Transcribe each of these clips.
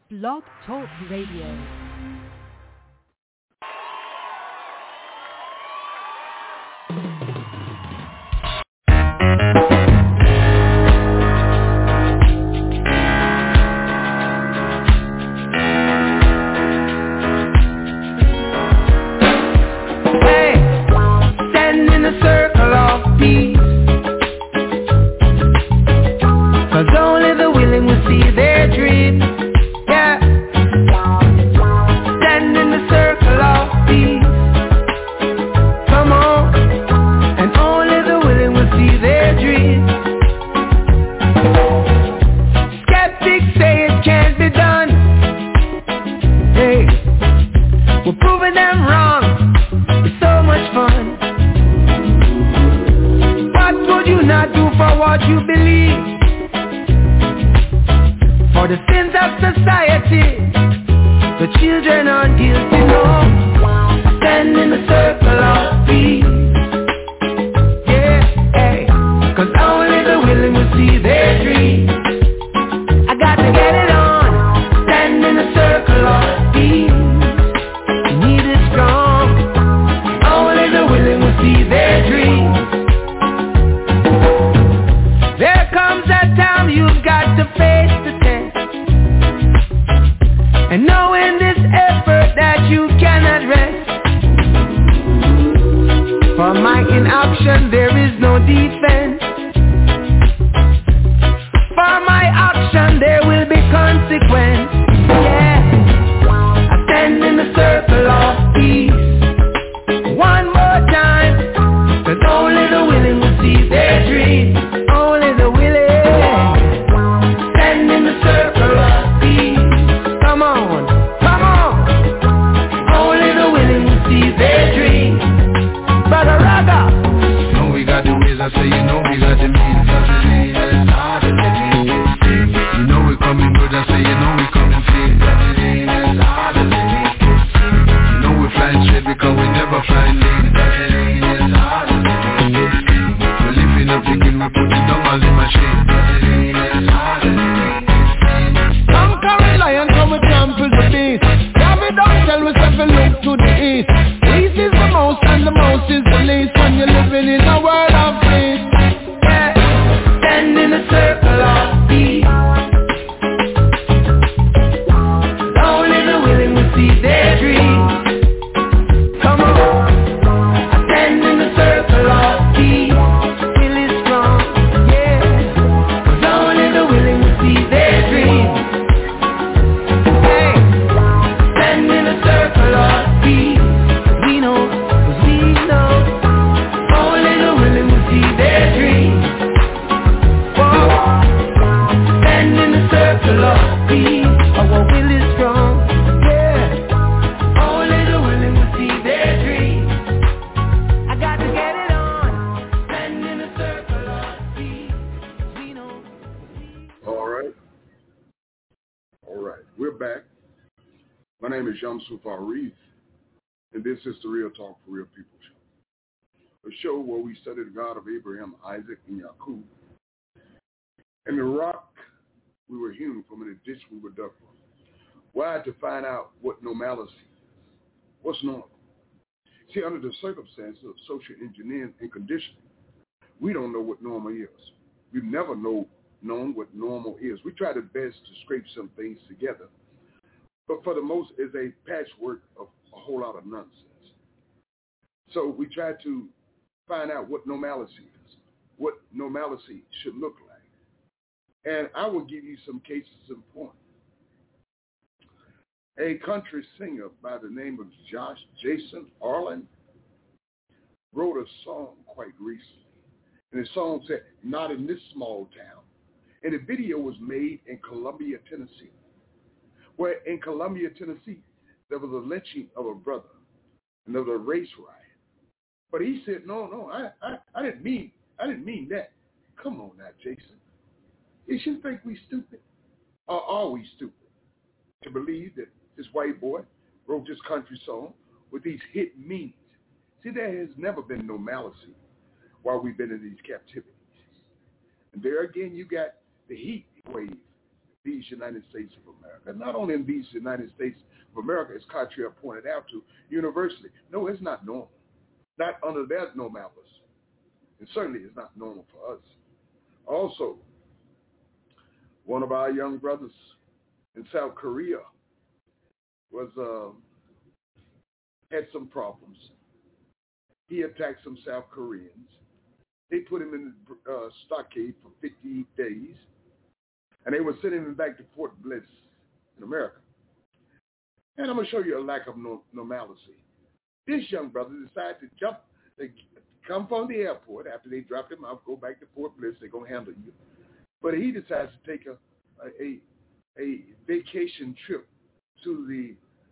Blog Talk Radio. And this is the Real Talk for Real People show. A show where we study the God of Abraham, Isaac, and Jacob. And the rock we were hewn from, and the ditch we were dug from. Why? To find out what normalcy is. What's normal? See, under the circumstances of social engineering and conditioning, we don't know what normal is. We've never known what normal is. We try the best to scrape some things together, but for the most, it's a patchwork of a whole lot of nonsense. So we try to find out what normalcy is, what normalcy should look like. And I will give you some cases in point. A country singer by the name of Jason Arlen wrote a song quite recently. And the song said, "Not in this small town." And the video was made in Columbia, Tennessee, where in Columbia, Tennessee, there was a lynching of a brother, and there was a race riot. But he said, no, I didn't mean that. Come on now, Jason. You shouldn't think we stupid. Or are we stupid to believe that this white boy wrote this country song with these hit meanings? See, there has never been normalcy while we've been in these captivities. And there again, you got the heat wave, these United States of America. Not only in these United States of America, as Cartier pointed out to, universally. No, it's not normal. Not under their normalcy. And certainly it's not normal for us. Also, one of our young brothers in South Korea was had some problems. He attacked some South Koreans. They put him in the stockade for 58 days, and they were sending him back to Fort Bliss in America. And I'm going to show you a lack of normalcy. This young brother decided to jump, they come from the airport after they dropped him off, go back to Fort Bliss, they're going to handle you. But he decides to take a vacation trip to the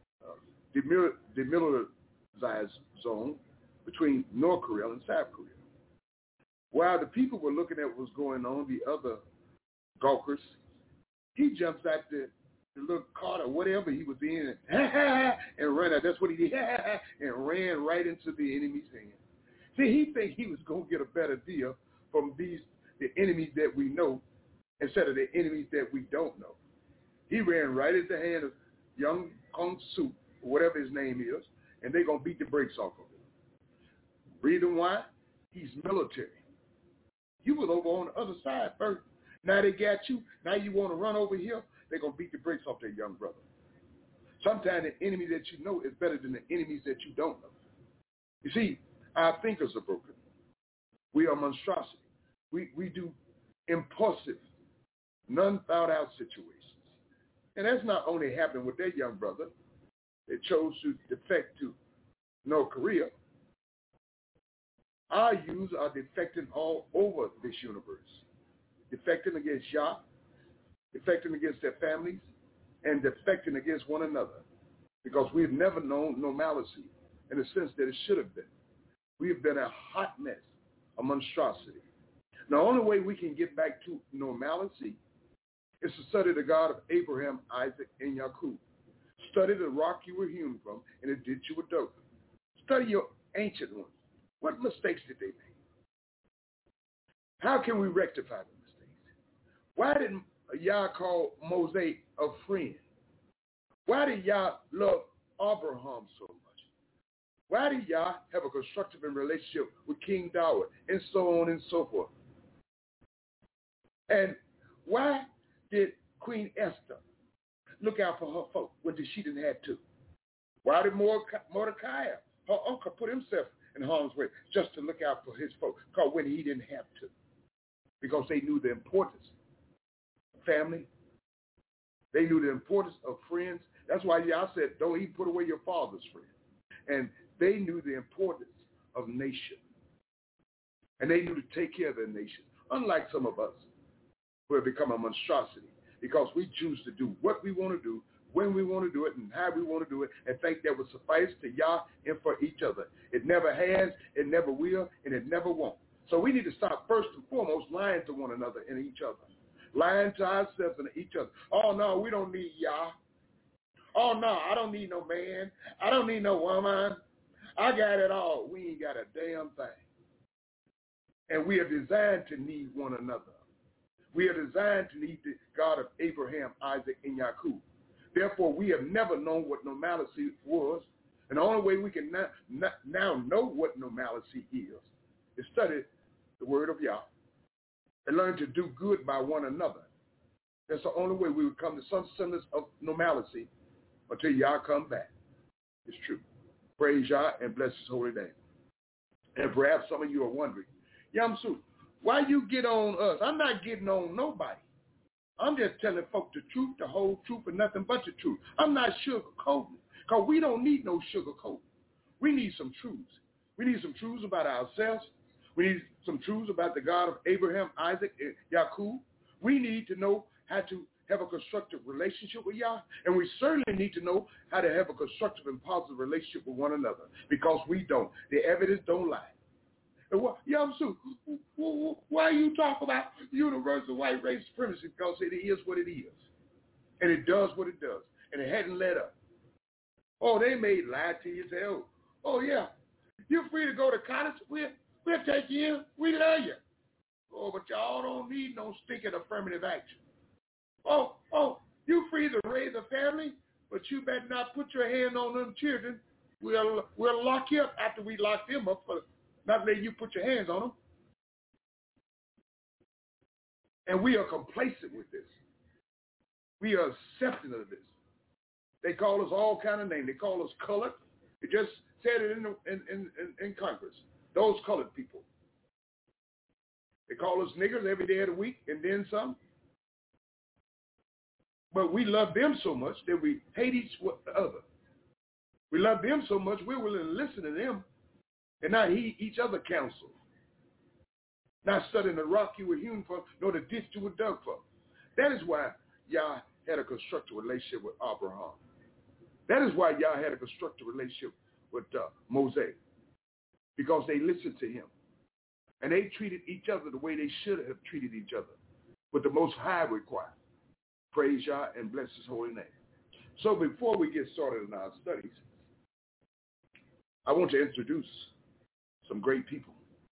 demilitarized zone between North Korea and South Korea. While the people were looking at what was going on, the other gawkers, he jumps out the little cart or whatever he was in and ran out. That's what he did, and ran right into the enemy's hand. See, he think he was going to get a better deal from the enemies that we know instead of the enemies that we don't know. He ran right at the hand of young Kong Soo, whatever his name is, and they're going to beat the brakes off of him. Reason why? He's military. You was over on the other side first. Now they got you. Now you want to run over here. They're going to beat the brakes off that young brother. Sometimes the enemy that you know is better than the enemies that you don't know. You see, our thinkers are broken. We are monstrosity. We do impulsive, none thought out situations. And that's not only happening with that young brother that chose to defect to North Korea. Our youths are defecting all over this universe. Defecting against Yah, defecting against their families, and defecting against one another. Because we've never known normalcy in the sense that it should have been. We have been a hot mess, a monstrosity. The only way we can get back to normalcy is to study the God of Abraham, Isaac, and Jacob. Study the rock you were hewn from and the ditch you were dug. Study your ancient ones. What mistakes did they make? How can we rectify the mistakes? Why did Yah call Moses a friend? Why did Yah love Abraham so much? Why did Yah have a constructive relationship with King David, and so on and so forth? And why did Queen Esther look out for her folk when she didn't have to? Why did Mordecai, her uncle, put himself in harm's way just to look out for his folk? Because when he didn't have to. Because they knew the importance of family. They knew the importance of friends. That's why Yah said, don't even put away your father's friend. And they knew the importance of nation. And they knew to take care of their nation. Unlike some of us who have become a monstrosity because we choose to do what we want to do, when we want to do it, and how we want to do it, and think that will suffice to Yah and for each other. It never has, it never will, and it never won't. So we need to stop first and foremost lying to one another and each other. Lying to ourselves and each other. Oh, no, we don't need Yah. Oh, no, I don't need no man. I don't need no woman. I got it all. We ain't got a damn thing. And we are designed to need one another. We are designed to need the God of Abraham, Isaac, and Jacob. Therefore, we have never known what normalcy was. And the only way we can now know what normalcy is study the word of Yah and learn to do good by one another. That's the only way we would come to some semblance of normalcy until Yah come back. It's true. Praise Yah and bless his holy name. And perhaps some of you are wondering, Yamsu, why you get on us? I'm not getting on nobody. I'm just telling folk the truth, the whole truth, and nothing but the truth. I'm not sugarcoating, because we don't need no sugarcoat. We need some truths. We need some truths about ourselves. We need some truths about the God of Abraham, Isaac, and Jacob. We need to know how to have a constructive relationship with Yah, and we certainly need to know how to have a constructive and positive relationship with one another, because we don't. The evidence don't lie. And Yamsu, why you talk about universal white race supremacy? Because it is what it is. And it does what it does. And it hadn't let up. Oh, they may lie to you and say, oh yeah, you're free to go to college. We'll take you in. We love you. Oh, but y'all don't need no stinking affirmative action. you free to raise a family, but you better not put your hand on them children. We'll lock you up after we lock them up for not letting you put your hands on them. And we are complacent with this. We are accepting of this. They call us all kind of names. They call us colored. They just said it in Congress. Those colored people. They call us niggers every day of the week and then some. But we love them so much that we hate each other. We love them so much we're willing to listen to them and not heed each other counsel. Not studying the rock you were hewn for, nor the ditch you were dug for. That is why Yah had a constructive relationship with Abraham. That is why Yah had a constructive relationship with Moses. Because they listened to him. And they treated each other the way they should have treated each other. But the Most High required. Praise Yah and bless his holy name. So before we get started in our studies, I want to introduce some great people.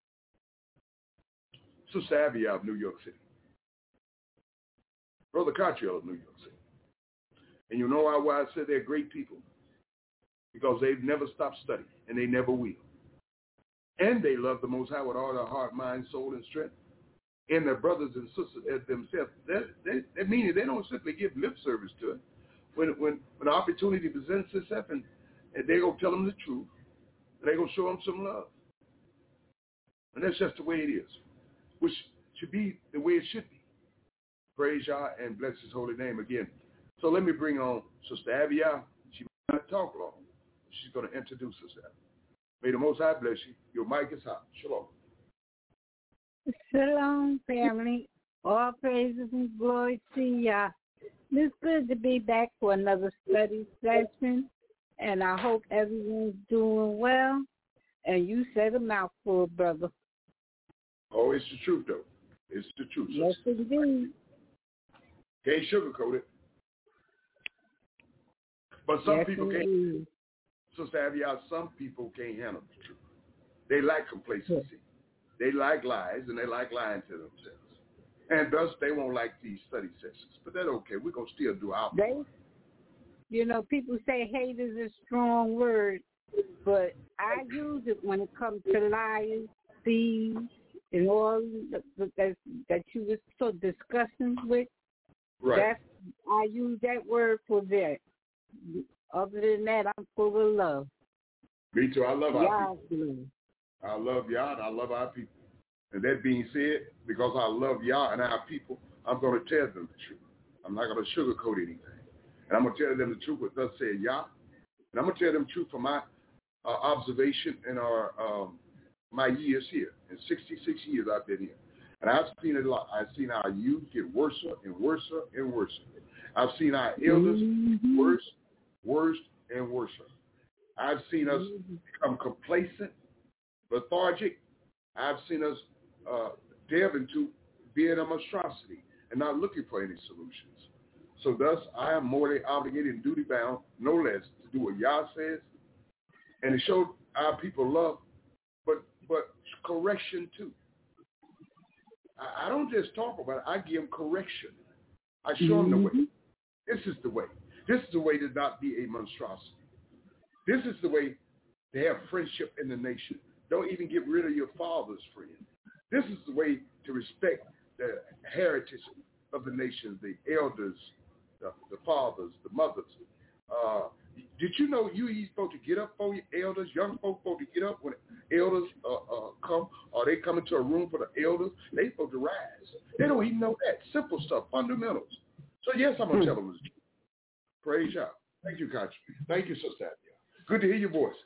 Sister Avia of New York City. Brother Cottrell of New York City. And you know why I said they're great people? Because they've never stopped studying, and they never will. And they love the Most High with all their heart, mind, soul, and strength. And their brothers and sisters as themselves. That means they don't simply give lip service to it. When the opportunity presents itself, and they're going to tell them the truth, and they're going to show them some love. And that's just the way it is, which should be the way it should be. Praise Yah and bless his holy name again. So let me bring on Sister Avia. She might not talk long. She's going to introduce herself. May the Most High bless you. Your mic is hot. Shalom. Shalom, family. All praises and glory to Yah. It's good to be back for another study session, and I hope everyone's doing well. And you said a mouthful, brother. Oh, it's the truth, though. It's the truth. Yes, indeed. Can't sugarcoat it. But some people can't. Sister Avia, some people can't handle the truth. They like complacency. They like lies, and they like lying to themselves. And thus, they won't like these study sessions. But that's okay. We're going to still do our part. People say hate is a strong word, but I use it when it comes to liars, thieves, and all that you were so discussing with. Right. I use that word for that. Other than that, I'm full of love. Me too. I love our people. I love Yah and I love our people. And that being said, because I love Yah and our people, I'm going to tell them the truth. I'm not going to sugarcoat anything. And I'm going to tell them the truth what thus said Yah. And I'm going to tell them the truth from my observation in my years here. In 66 years I've been here. And I've seen it a lot. I've seen our youth get worse and worse and worse. I've seen our elders worse and worse. I've seen us become complacent, lethargic. I've seen us delve into being a monstrosity and not looking for any solutions. So thus, I am morally obligated and duty-bound, no less, to do what Yah says and to show our people love, but correction too. I don't just talk about it. I give them correction. I show them the way. This is the way. This is the way to not be a monstrosity. This is the way to have friendship in the nation. Don't even get rid of your father's friend. This is the way to respect the heritage of the nation, the elders, the fathers, the mothers. Did you know you're supposed to get up for your elders? Young folks supposed to get up when elders come, or they come into a room for the elders. They supposed to rise. They don't even know that. Simple stuff, fundamentals. So yes, I'm going to tell them the truth. Praise Yah. Thank you, Coach. Thank you, Sister Avia. Good to hear your voice.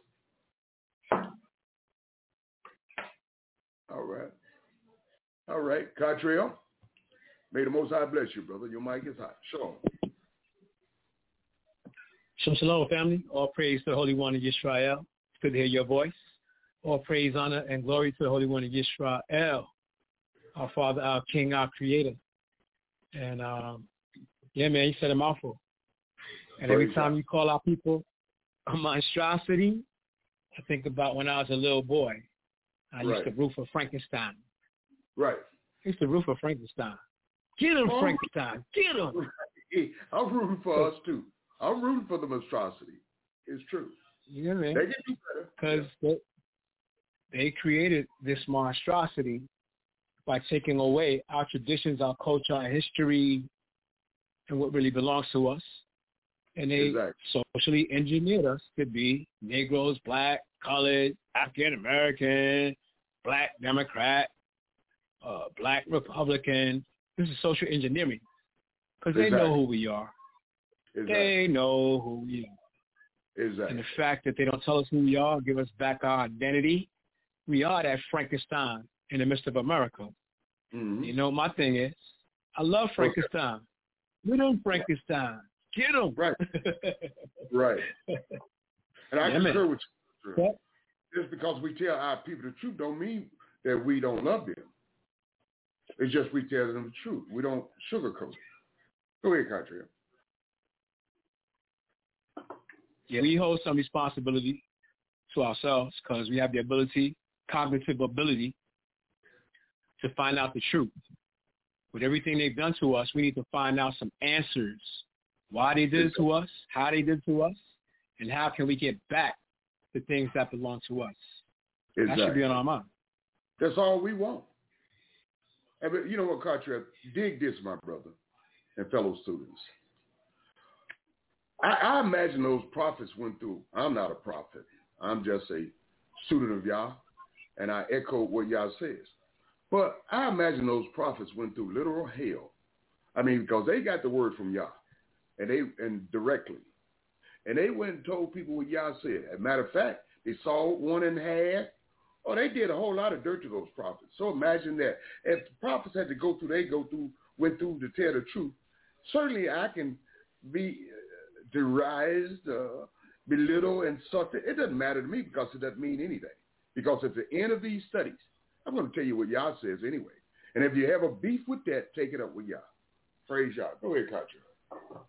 All right. Cottrell, may the Most High bless you, brother. Your mic is hot. Shalom. Shalom, family. All praise to the Holy One of Yisrael. It's good to hear your voice. All praise, honor, and glory to the Holy One of Yisrael, our Father, our King, our Creator. And, man, you said a mouthful. And every time you call our people a monstrosity, I think about when I was a little boy. I used to root for Frankenstein. Right. I used to root for Frankenstein. Get him, Frankenstein. Get him. I'm rooting for us, too. I'm rooting for the monstrosity. It's true. You know what I mean? They can do better. Because they created this monstrosity by taking away our traditions, our culture, our history, and what really belongs to us. And they socially engineered us to be Negroes, Black, colored, African American, Black Democrat, Black Republican. This is social engineering because they know who we are. They know who we are. And the fact that they don't tell us who we are, give us back our identity, we are that Frankenstein in the midst of America. Mm-hmm. You know, my thing is, I love Frankenstein. Get him, Frankenstein. Get him. Right. Right. And I concur with you. Yeah. Just because we tell our people the truth don't mean that we don't love them. It's just we tell them the truth. We don't sugarcoat it. Go ahead, Katria. Yeah, we hold some responsibility to ourselves because we have the ability, cognitive ability, to find out the truth. With everything they've done to us, we need to find out some answers. Why they did it to us, how they did it to us, and how can we get back the things that belong to us. That should be on our mind. That's all we want. And but you know what, Carter? Dig this, my brother and fellow students. I imagine those prophets went through. I'm not a prophet. I'm just a student of Yah, and I echo what Yah says. But I imagine those prophets went through literal hell. I mean, because they got the word from Yah, and directly. And they went and told people what Yah said. As a matter of fact, they saw one in half. Oh, they did a whole lot of dirt to those prophets. So imagine that. If the prophets had to go through, went through to tell the truth, certainly I can be derised, belittled, insulted. It doesn't matter to me because it doesn't mean anything. Because at the end of these studies, I'm going to tell you what Yah says anyway. And if you have a beef with that, take it up with Yah. Praise Yah. Go ahead, Katja.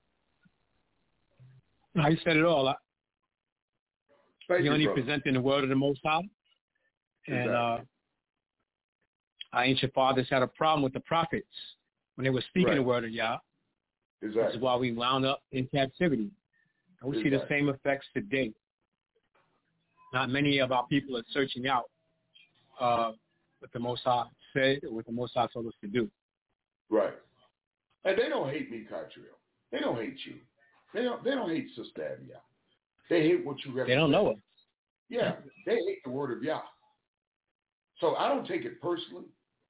No, you said it all. You only presenting the word of the Most High. And our ancient fathers had a problem with the prophets when they were speaking the word of Yah. Exactly. This is why we wound up in captivity. And we see the same effects today. Not many of our people are searching out what the Most High said or what the Most High told us to do. Right. And they don't hate me, Catriel. They don't hate you. They don't hate Sister Abia. They hate what you represent. They don't know us. Yeah, they hate the word of Yah. So I don't take it personally,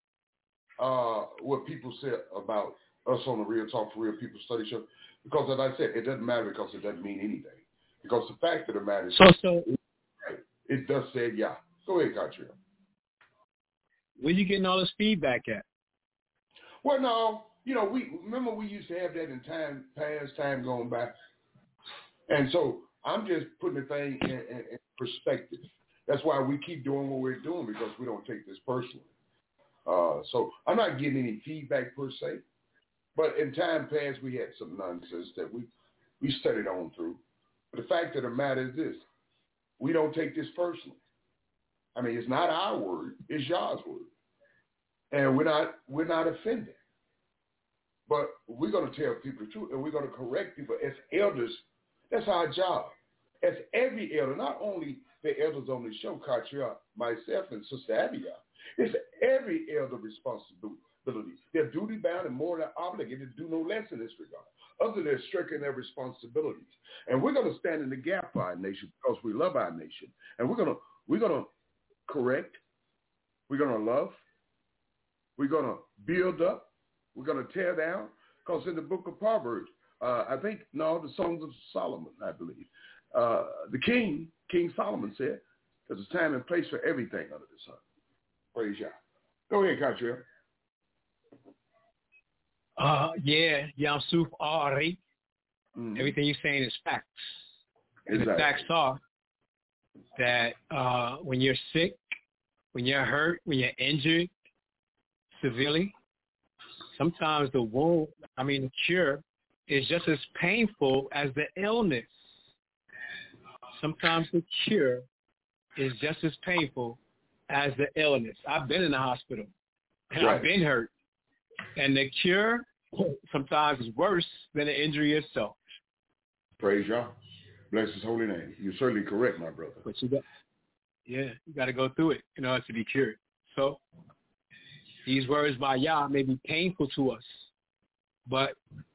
what people say about us on the Real Talk for Real People Study Show, because as I said, it doesn't matter because it doesn't mean anything. Because the fact of the matter is, it does say Yah. Go ahead, Catriel. Where you getting all this feedback at? Well, no, we used to have that in time past, time going by. And so I'm just putting the thing in perspective. That's why we keep doing what we're doing, because we don't take this personally. So I'm not getting any feedback per se, but in time past we had some nonsense that we studied on through. But the fact of the matter is this: we don't take this personally. I mean, it's not our word; it's Yah's word, and we're not offended. But we're going to tell people the truth, and we're going to correct people as elders. That's our job. As every elder, not only the elders on the show, Katria, myself, and Sister Abia, it's every elder responsibility. They're duty bound and more than obligated to do no less in this regard, other than striking their responsibilities. And we're going to stand in the gap for our nation because we love our nation. And we're going to correct. We're going to love. We're going to build up. We're going to tear down. Because in the book of Proverbs, the Songs of Solomon, I believe, the King Solomon said, there's a time and place for everything under the sun. Praise Yah. Go ahead, Catriel. Yam Suf Ari. Everything you're saying is facts. And the facts are that when you're sick, when you're hurt, when you're injured severely, sometimes the cure is just as painful as the illness. Sometimes the cure is just as painful as the illness. I've been in the hospital, and I've been hurt, And the cure sometimes is worse than the injury itself. Praise Yah. Bless his holy name. You're certainly correct, my brother. But you got to go through it in order to be cured. So these words by Yah may be painful to us, but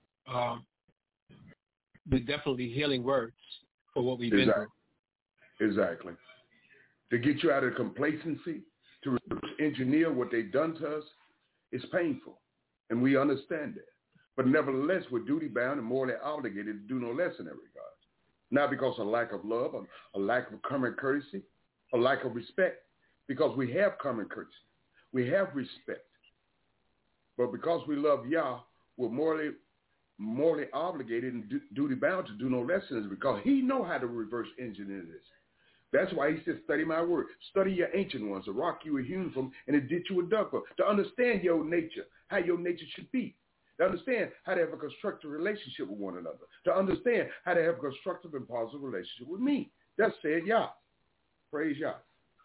they're definitely healing words for what we've been through. Exactly. To get you out of complacency, to reverse engineer what they've done to us, it's painful, and we understand that. But nevertheless, we're duty-bound and morally obligated to do no less in that regard. Not because of lack of love, or a lack of common courtesy, a lack of respect, because we have common courtesy. We have respect. But because we love Yah, we're morally obligated and duty-bound to do no less than this, because he know how to reverse engineer this. That's why he says, study my word. Study your ancient ones, the rock you were hewn from, and the ditch you were dug for, to understand your nature, how your nature should be. To understand how to have a constructive relationship with one another. To understand how to have a constructive and positive relationship with me. That's said Yah. Praise Yah.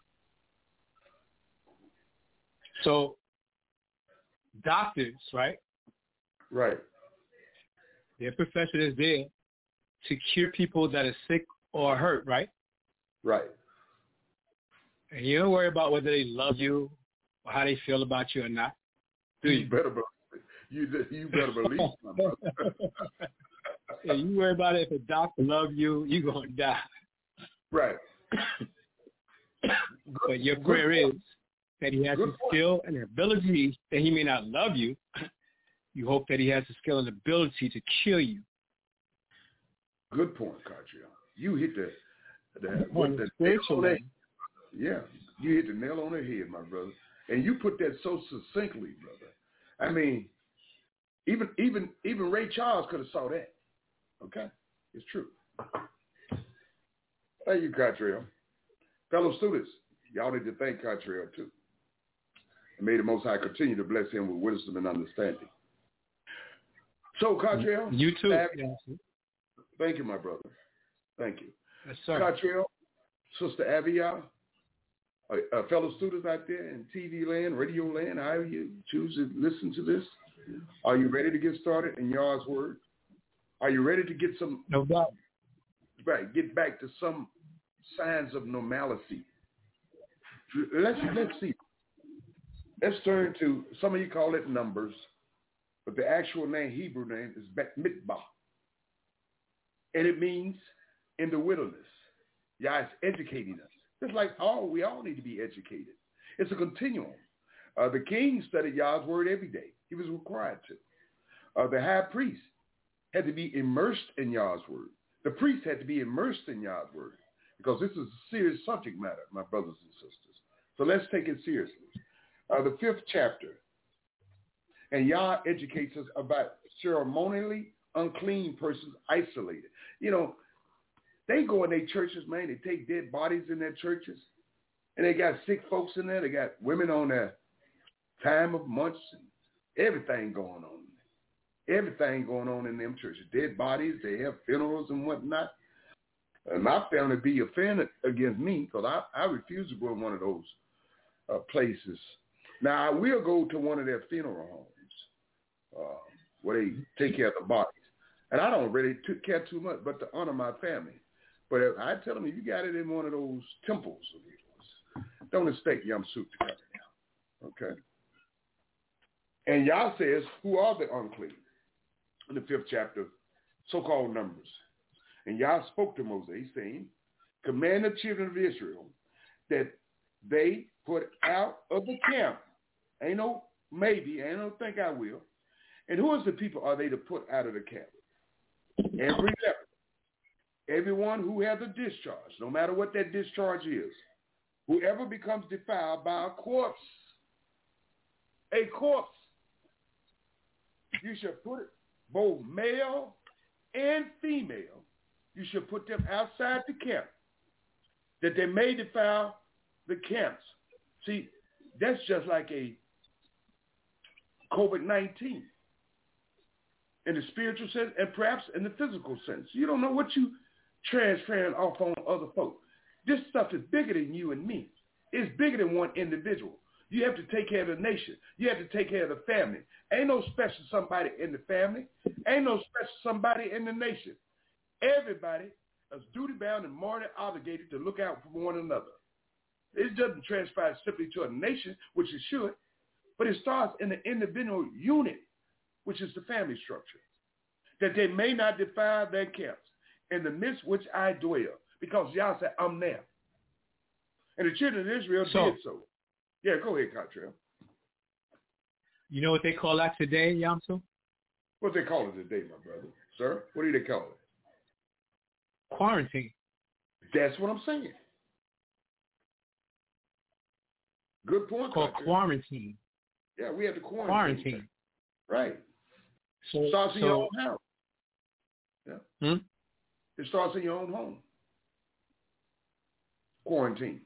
So, doctors, right? Right. Their profession is there to cure people that are sick or hurt, right? Right. And you don't worry about whether they love you or how they feel about you or not, do you? You better believe my brother. Yeah, you worry about it. If a doctor loves you, you're going to die. Right. But your prayer is that he has the skill and the ability that he may not love you. You hope that he has the skill and ability to kill you. Good point, Cartier. You hit the spiritual. Yeah, you hit the nail on the head, my brother. And you put that so succinctly, brother. I mean, even Ray Charles could have saw that. Okay? It's true. Thank you, Cartier. Fellow students, y'all need to thank Cartier too. And may the Most High continue to bless him with wisdom and understanding. So, Cartier. You too. Thank you, my brother. Thank you. Yes, sir. Cartier, Sister Avia, fellow students out there in TV land, radio land, however you choose to listen to this, are you ready to get started in Yah's word? Are you ready to get some? No doubt. Right, get back to some signs of normalcy. Let's see. Let's turn to, some of you call it Numbers, but the actual name, Hebrew name, is Bet Mikbah. And it means in the wilderness. Yah is educating us. It's like we all need to be educated. It's a continuum. The king studied Yah's word every day. He was required to. The high priest had to be immersed in Yah's word. The priest had to be immersed in Yah's word, because this is a serious subject matter, my brothers and sisters. So let's take it seriously. The 5th chapter, and Yah educates us about ceremonially unclean persons isolated. You know, they go in their churches, man. They take dead bodies in their churches, and they got sick folks in there. They got women on their time of months and everything going on. Everything going on in them churches. Dead bodies. They have funerals and whatnot. And my family be offended against me, because I refuse to go in one of those places. Now, I will go to one of their funeral homes where they take care of the bodies. And I don't really care too much but to honor my family. But I tell them, if you got it in one of those temples of yours, don't expect Yom Suk to come down. Okay? And Yah says, who are the unclean? In the 5th chapter, so-called Numbers. And Yah spoke to Moses, saying, command the children of Israel that they put out of the camp. Ain't no maybe, ain't no think I will. And who is the people are they to put out of the camp? Every leper. Everyone who has a discharge, no matter what that discharge is. Whoever becomes defiled by a corpse, you should put it, both male and female, you should put them outside the camp, that they may defile the camps. See, that's just like a COVID-19 in the spiritual sense and perhaps in the physical sense. You don't know what you transferring off on other folks. This stuff is bigger than you and me. It's bigger than one individual. You have to take care of the nation. You have to take care of the family. Ain't no special somebody in the family. Ain't no special somebody in the nation. Everybody is duty-bound and morally obligated to look out for one another. It doesn't transpire simply to a nation, which it should, but it starts in the individual unit, which is the family structure, that they may not defile their camps in the midst which I dwell, because Yah said, I'm there. And the children of Israel did so. Yeah, go ahead, Cottrell. You know what they call that today, Yamsu? What they call it today, my brother? Sir, what do they call it? Quarantine. That's what I'm saying. Good point. It's called quarantine. Yeah, we have to quarantine. Right. So, it starts in your own house. Yeah. It starts in your own home. Quarantine.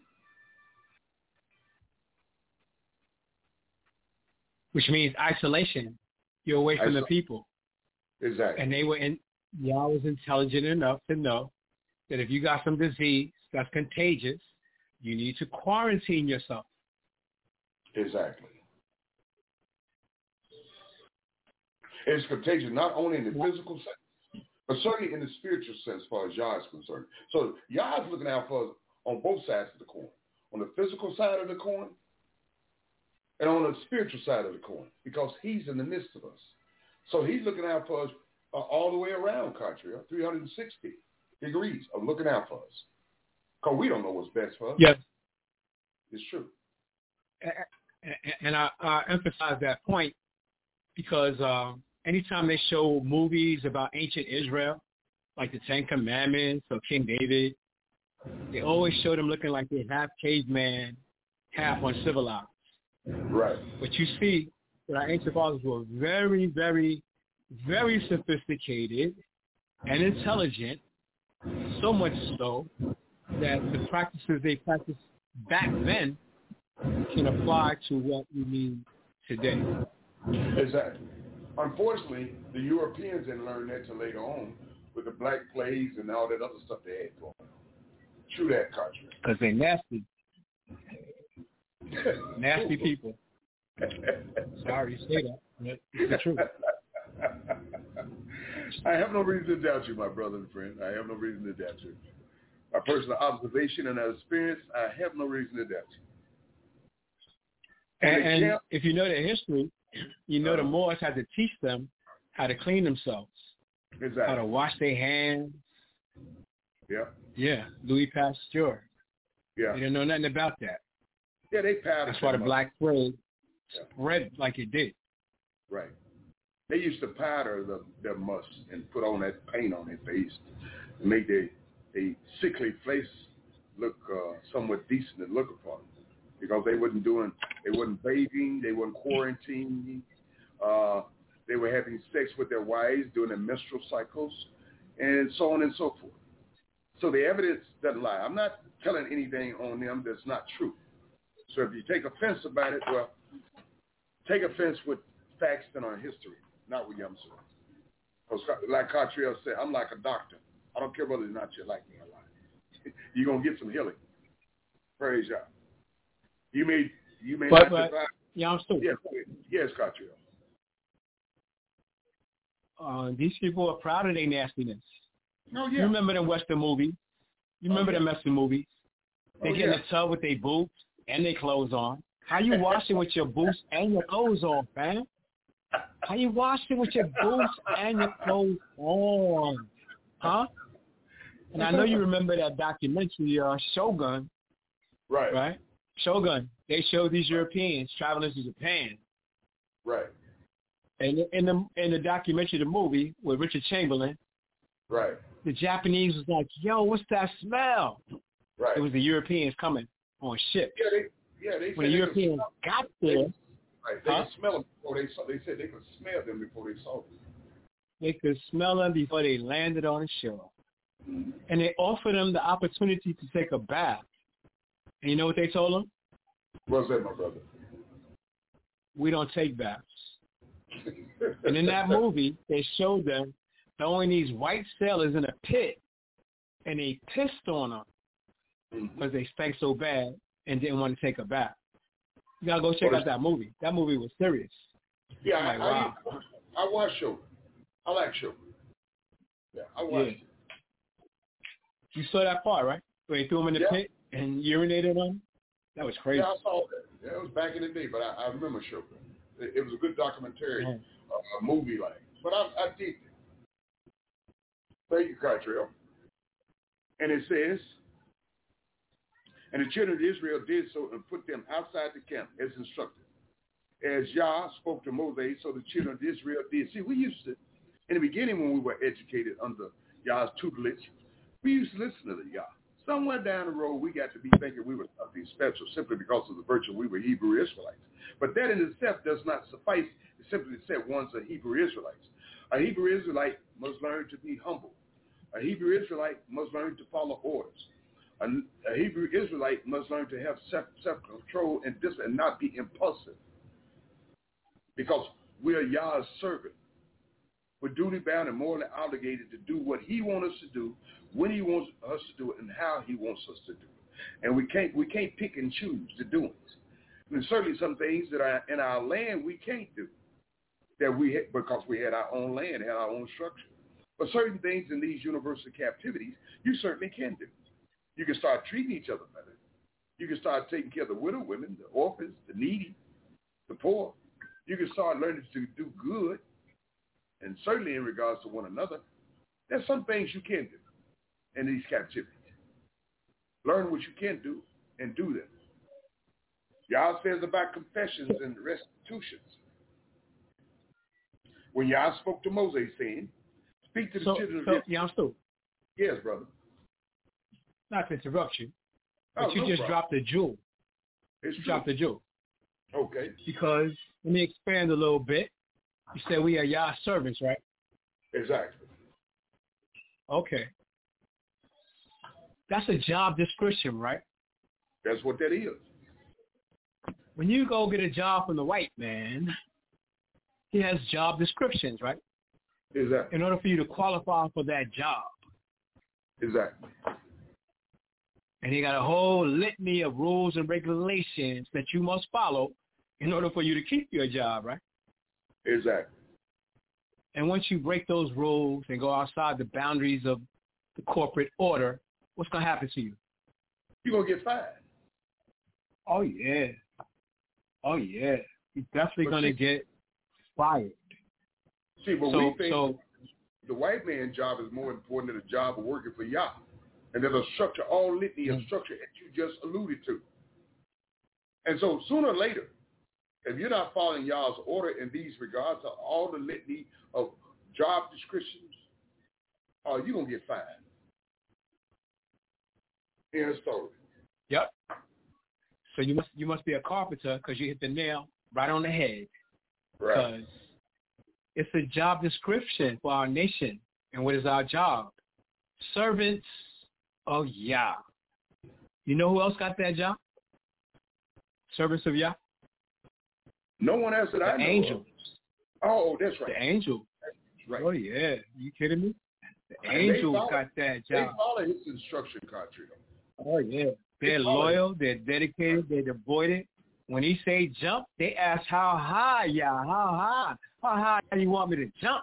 Which means isolation. You're away from the people. Exactly. And y'all was intelligent enough to know that if you got some disease that's contagious, you need to quarantine yourself. Exactly. It's contagious not only in the physical sense, but certainly in the spiritual sense as far as Yah is concerned. So Yah is looking out for us on both sides of the coin, on the physical side of the coin and on the spiritual side of the coin, because he's in the midst of us. So he's looking out for us all the way around, Cottrell, 360 degrees of looking out for us. Because we don't know what's best for us. Yes. It's true. And I emphasize that point because anytime they show movies about ancient Israel, like the Ten Commandments or King David, they always show them looking like they're half caveman, half uncivilized. Right. But you see that our ancient fathers were very, very, very sophisticated and intelligent, so much so that the practices they practiced back then can apply to what we need today. Exactly. Unfortunately, the Europeans didn't learn that till later on with the Black Plagues and all that other stuff they had going on. True that, Cottrell. Because they're nasty. Nasty people. Sorry to say that, but it's the truth. I have no reason to doubt you, my brother and friend. I have no reason to doubt you. My personal observation and experience, I have no reason to doubt you. And if you know their history, you know the Moors had to teach them how to clean themselves. Exactly. How to wash their hands. Yeah. Yeah, Louis Pasteur. Yeah. They didn't know nothing about that. Yeah, they powdered. That's why the Black Plague spread like it did. Right. They used to powder their musk and put on that paint on their face to make their sickly face look somewhat decent to look upon, because they wasn't bathing, they weren't quarantining, they were having sex with their wives during their menstrual cycles, and so on and so forth. So the evidence doesn't lie. I'm not telling anything on them that's not true. So if you take offense about it, well, take offense with facts that are history, not with Yamsu. Because like Cottrell said, I'm like a doctor. I don't care whether or not you like me or not. You're going to get some healing. Praise God. You may not survive. Yamsu. Yes, Cottrell. These people are proud of their nastiness. Oh, yeah. You remember them Western movies? You remember them Western movies? They get in the tub with their boots and their clothes on. How you washing with your boots and your clothes on, fam? How you washing with your boots and your clothes on? Huh? And I know you remember that documentary, Shogun. Right? Shogun. They showed these Europeans traveling to Japan. Right. And in the documentary, the movie with Richard Chamberlain, right, the Japanese was like, "Yo, what's that smell?" Right. It was the Europeans coming on ships. They when the Europeans got there, they could smell them before they saw. They said they could smell them before they saw them. They could smell them before they landed on the shore, and they offered them the opportunity to take a bath. And you know what they told them? What's that, my brother? We don't take baths. And in that movie, they showed them throwing these white sailors in a pit, and they pissed on them because they stank so bad and didn't want to take a bath. You gotta go check out that movie. That movie was serious. Yeah, like, wow. I watched Shogun. I like Shogun. Yeah, I watched it. You saw that part, right? Where they threw him in the pit and urinated on him? That was crazy. Yeah, I saw that. Yeah, it was back in the day, but I remember Shogun. It was a good documentary, a movie like. But I did it. Thank you, Cottrell. And it says, and the children of Israel did so and put them outside the camp as instructed. As Yah spoke to Moses, so the children of Israel did. See, we used to, in the beginning when we were educated under Yah's tutelage, we used to listen to the Yah. Somewhere down the road, we got to be thinking we were something special simply because of the virtue we were Hebrew Israelites. But that in itself does not suffice simply to say one's a Hebrew Israelite. A Hebrew Israelite must learn to be humble. A Hebrew Israelite must learn to follow orders. A Hebrew Israelite must learn to have self-control and discipline and not be impulsive. Because we are Yah's servant. We're duty bound and morally obligated to do what he wants us to do, when he wants us to do it, and how he wants us to do it. And we can't pick and choose the doings. And certainly some things that are in our land we can't do because we had our own land, had our own structure. But certain things in these universal captivities, you certainly can do. You can start treating each other better. You can start taking care of the widow women, the orphans, the needy, the poor. You can start learning to do good, and certainly in regards to one another. There's some things you can do in these captivities. Learn what you can do and do them. Yah says about confessions and restitutions. When Yah spoke to Moses, saying, speak to the children of Israel. Yes, brother. Not to interrupt you, but you just dropped a jewel. You dropped a jewel. Okay. Because, let me expand a little bit. You said we are Yah's servants, right? Exactly. Okay. That's a job description, right? That's what that is. When you go get a job from the white man, he has job descriptions, right? Exactly. In order for you to qualify for that job. Exactly. And he got a whole litany of rules and regulations that you must follow in order for you to keep your job, right? Exactly. And once you break those rules and go outside the boundaries of the corporate order, what's going to happen to you? You're going to get fired. Oh, yeah. Oh, yeah. You're definitely going to get fired. See, but we think the white man's job is more important than the job of working for Yah. And there's a structure, all litany of structure that you just alluded to. And so sooner or later, if you're not following Yah's order in these regards to all the litany of job descriptions, you're going to get fired. End of story. Yep. So you must be a carpenter because you hit the nail right on the head. Right. Because it's a job description for our nation. And what is our job? Servants of Yah. You know who else got that job? Servants of Yah? No one else that I know. The angels. Oh, that's right. The angels. Right. Oh, yeah. You kidding me? The angels got that job. They follow his instruction, Cottrell. Oh, yeah. They're loyal. They're dedicated. They're devoted. When he say jump, they ask how high, Yah, how high? How high do you want me to jump?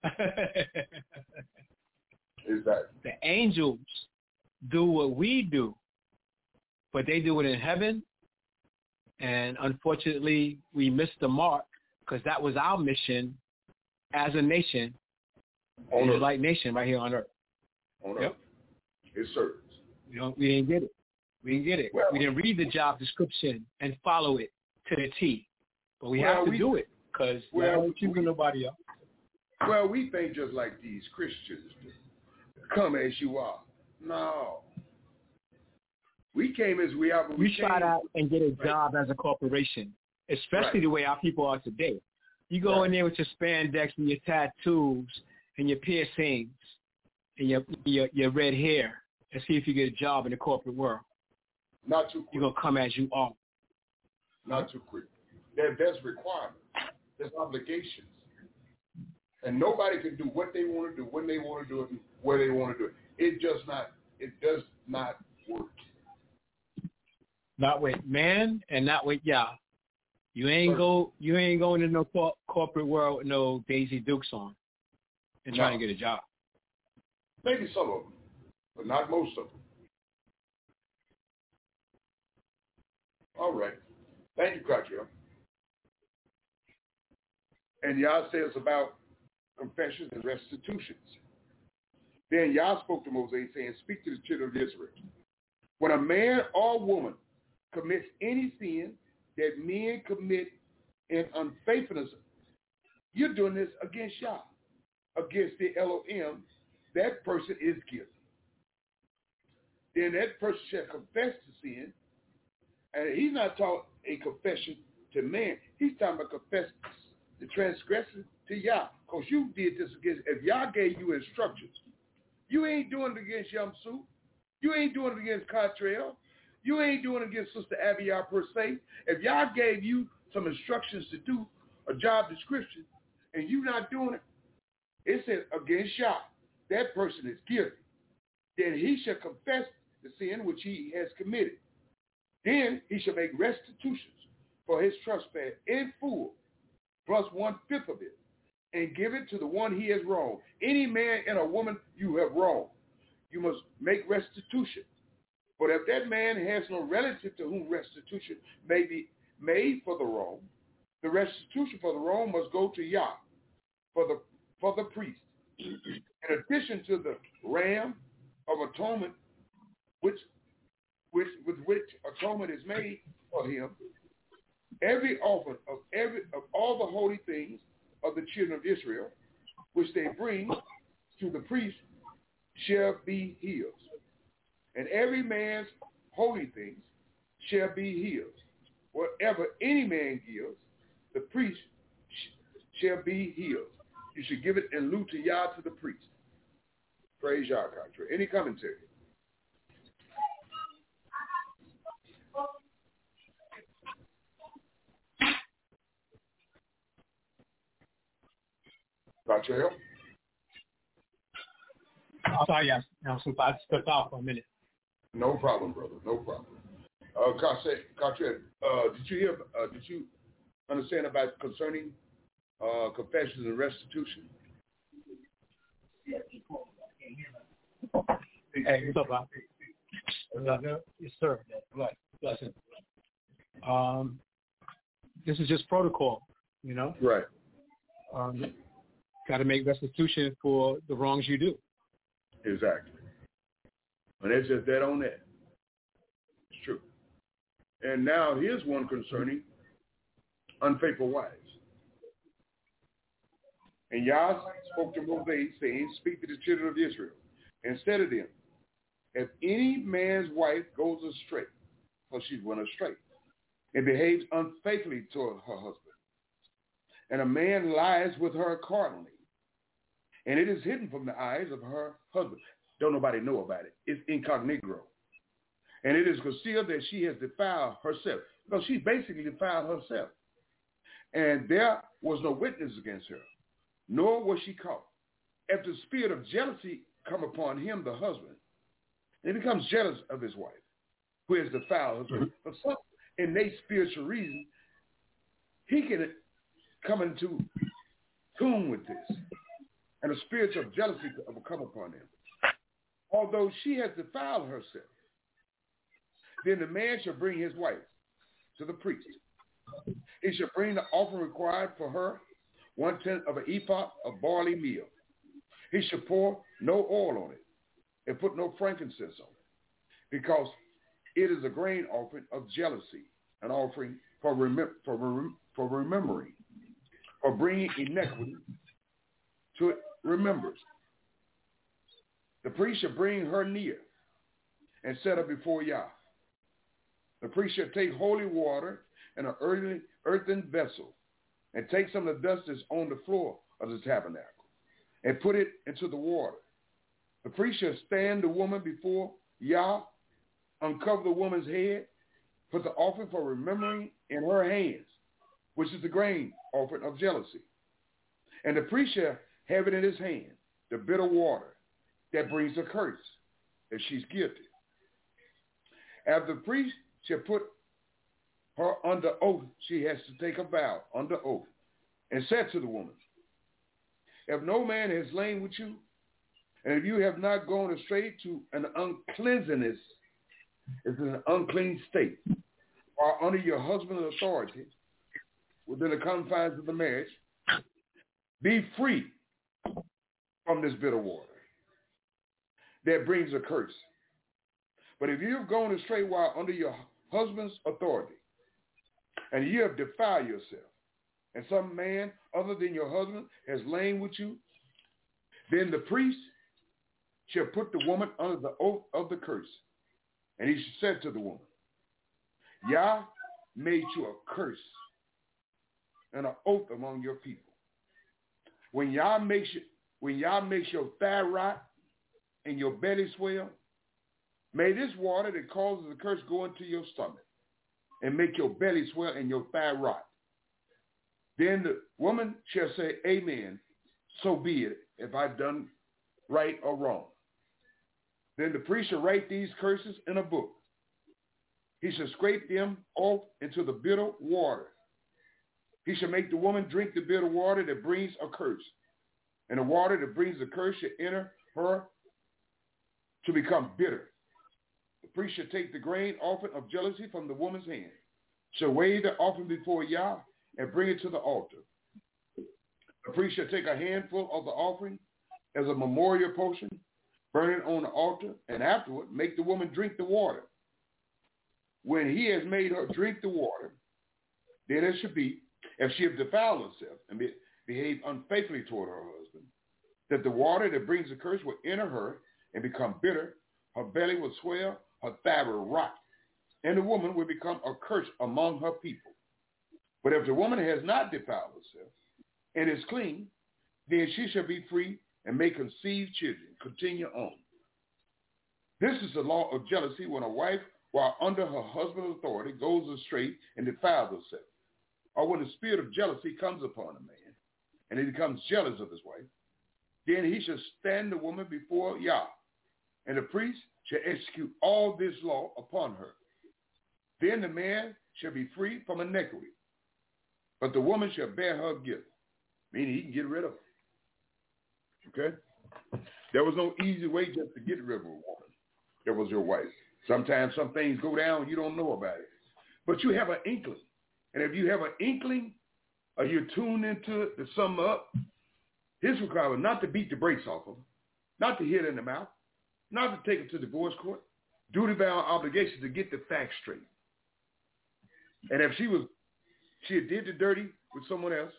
Exactly. The angels do what we do, but they do it in heaven. And unfortunately, we missed the mark because that was our mission as a nation, Israelite nation right here on earth. On earth. It serves. We didn't get it. We didn't get it. Well, we didn't read the job description and follow it to the T. But we have to do it because we don't choose nobody else. Well, we think just like these Christians do. Come as you are. No. We came as we are. But we try out and get a job as a corporation, especially the way our people are today. You go in there with your spandex and your tattoos and your piercings and your red hair and see if you get a job in the corporate world. Not too quick. You're going to come as you are. Not too quick. There's requirements. There's obligations. And nobody can do what they want to do, when they want to do it, and where they want to do it. It does not work. Not with man and not with Yah. You ain't going to no corporate world with no Daisy Dukes on and trying to get a job. Maybe some of them, but not most of them. All right. Thank you, Cartier. And Yah says about confessions and restitutions. Then Yah spoke to Moses, saying, speak to the children of Israel. When a man or woman commits any sin that men commit in unfaithfulness, you're doing this against Yah, against the Elohim, that person is guilty. Then that person shall confess the sin, and he's not talking a confession to man. He's talking about confess the transgression to Yah, because you did this against, if Yah gave you instructions, you ain't doing it against Yamsu. You ain't doing it against Cartrell. You ain't doing it against Sister Abiyah per se. If Yah gave you some instructions to do a job description and you not doing it, it says against Yah, that person is guilty. Then he shall confess the sin which he has committed. Then he shall make restitutions for his trespass in full, plus 1/5 of it, and give it to the one he has wronged. Any man and a woman you have wronged, you must make restitution. But if that man has no relative to whom restitution may be made for the wrong, the restitution for the wrong must go to Yah for the priest. In addition to the ram of atonement, with which atonement is made for him, every offering of all the holy things of the children of Israel, which they bring to the priest, shall be his. And every man's holy things shall be his. Whatever any man gives, the priest shall be his. You should give it in lieu to Yah to the priest. Praise Yah, Contra. Any commentary? Contra? Sorry, I'm so I stepped off for a minute. No problem, brother. No problem. Contra, did you understand about concerning confessions and restitution? Hey, what's up, Bob? Yes, sir. Blessing. This is just protocol, you know? Right. Got to make restitution for the wrongs you do. Exactly. And it's just that on that. It's true. And now here's one concerning unfaithful wives. And Yah spoke to Moses, saying, speak to the children of Israel, and said to them, if any man's wife goes astray, so she went astray, and behaves unfaithfully toward her husband, and a man lies with her carnally, and it is hidden from the eyes of her husband. Don't nobody know about it. It's incognito. And it is concealed that she has defiled herself. Because she basically defiled herself. And there was no witness against her, nor was she caught. If the spirit of jealousy come upon him, the husband, he becomes jealous of his wife, who has defiled herself. For some innate spiritual reason, he can come into tune with this. And a spirit of jealousy will come upon him. Although she has defiled herself, then the man shall bring his wife to the priest. He shall bring the offering required for her, 1/10 of an ephah of barley meal. He shall pour no oil on it and put no frankincense on it, because it is a grain offering of jealousy, an offering for remembering, for bringing iniquity to remembrance. The priest shall bring her near and set her before Yah. The priest shall take holy water in an earthen vessel and take some of the dust that's on the floor of the tabernacle and put it into the water. The priest shall stand the woman before Yah, uncover the woman's head, put the offering for remembering in her hands, which is the grain offering of jealousy. And the priest shall have it in his hand, the bitter water that brings a curse, if she's guilty. After the priest shall put her under oath. She has to take a vow under oath, and said to the woman, if no man has lain with you, and if you have not gone astray to an uncleanness, it's an unclean state, or under your husband's authority, within the confines of the marriage, be free from this bitter water that brings a curse. But if you have gone astray while under your husband's authority, and you have defiled yourself, and some man other than your husband has lain with you, then the priest shall put the woman under the oath of the curse. And he said to the woman, Yah made you a curse and an oath among your people. When Yah makes your thigh rot and your belly swell, may this water that causes the curse go into your stomach and make your belly swell and your thigh rot. Then the woman shall say, Amen, so be it, if I've done right or wrong. Then the priest shall write these curses in a book. He shall scrape them off into the bitter water. He shall make the woman drink the bitter water that brings a curse. And the water that brings the curse shall enter her to become bitter. The priest shall take the grain offering of jealousy from the woman's hand, shall weigh the offering before Yah, and bring it to the altar. The priest shall take a handful of the offering as a memorial portion, burn it on the altar, and afterward make the woman drink the water. When he has made her drink the water, then it should be, if she have defiled herself and behaved unfaithfully toward her husband, that the water that brings the curse will enter her and become bitter, her belly will swell, her thigh will rot, and the woman will become a curse among her people. But if the woman has not defiled herself and is clean, then she shall be free and may conceive children. Continue on. This is the law of jealousy when a wife, while under her husband's authority, goes astray and defiles herself. Or when the spirit of jealousy comes upon a man and he becomes jealous of his wife, then he shall stand the woman before Yah, and the priest shall execute all this law upon her. Then the man shall be free from iniquity, but the woman shall bear her guilt, meaning he can get rid of her. Okay? There was no easy way just to get rid of a woman that was your wife. Sometimes some things go down, you don't know about it. But you have an inkling. And if you have an inkling or you're tuned into it to sum up, his requirement not to beat the brakes off of her, not to hit her in the mouth, not to take her to divorce court, duty-bound obligation to get the facts straight. And if she had did the dirty with someone else,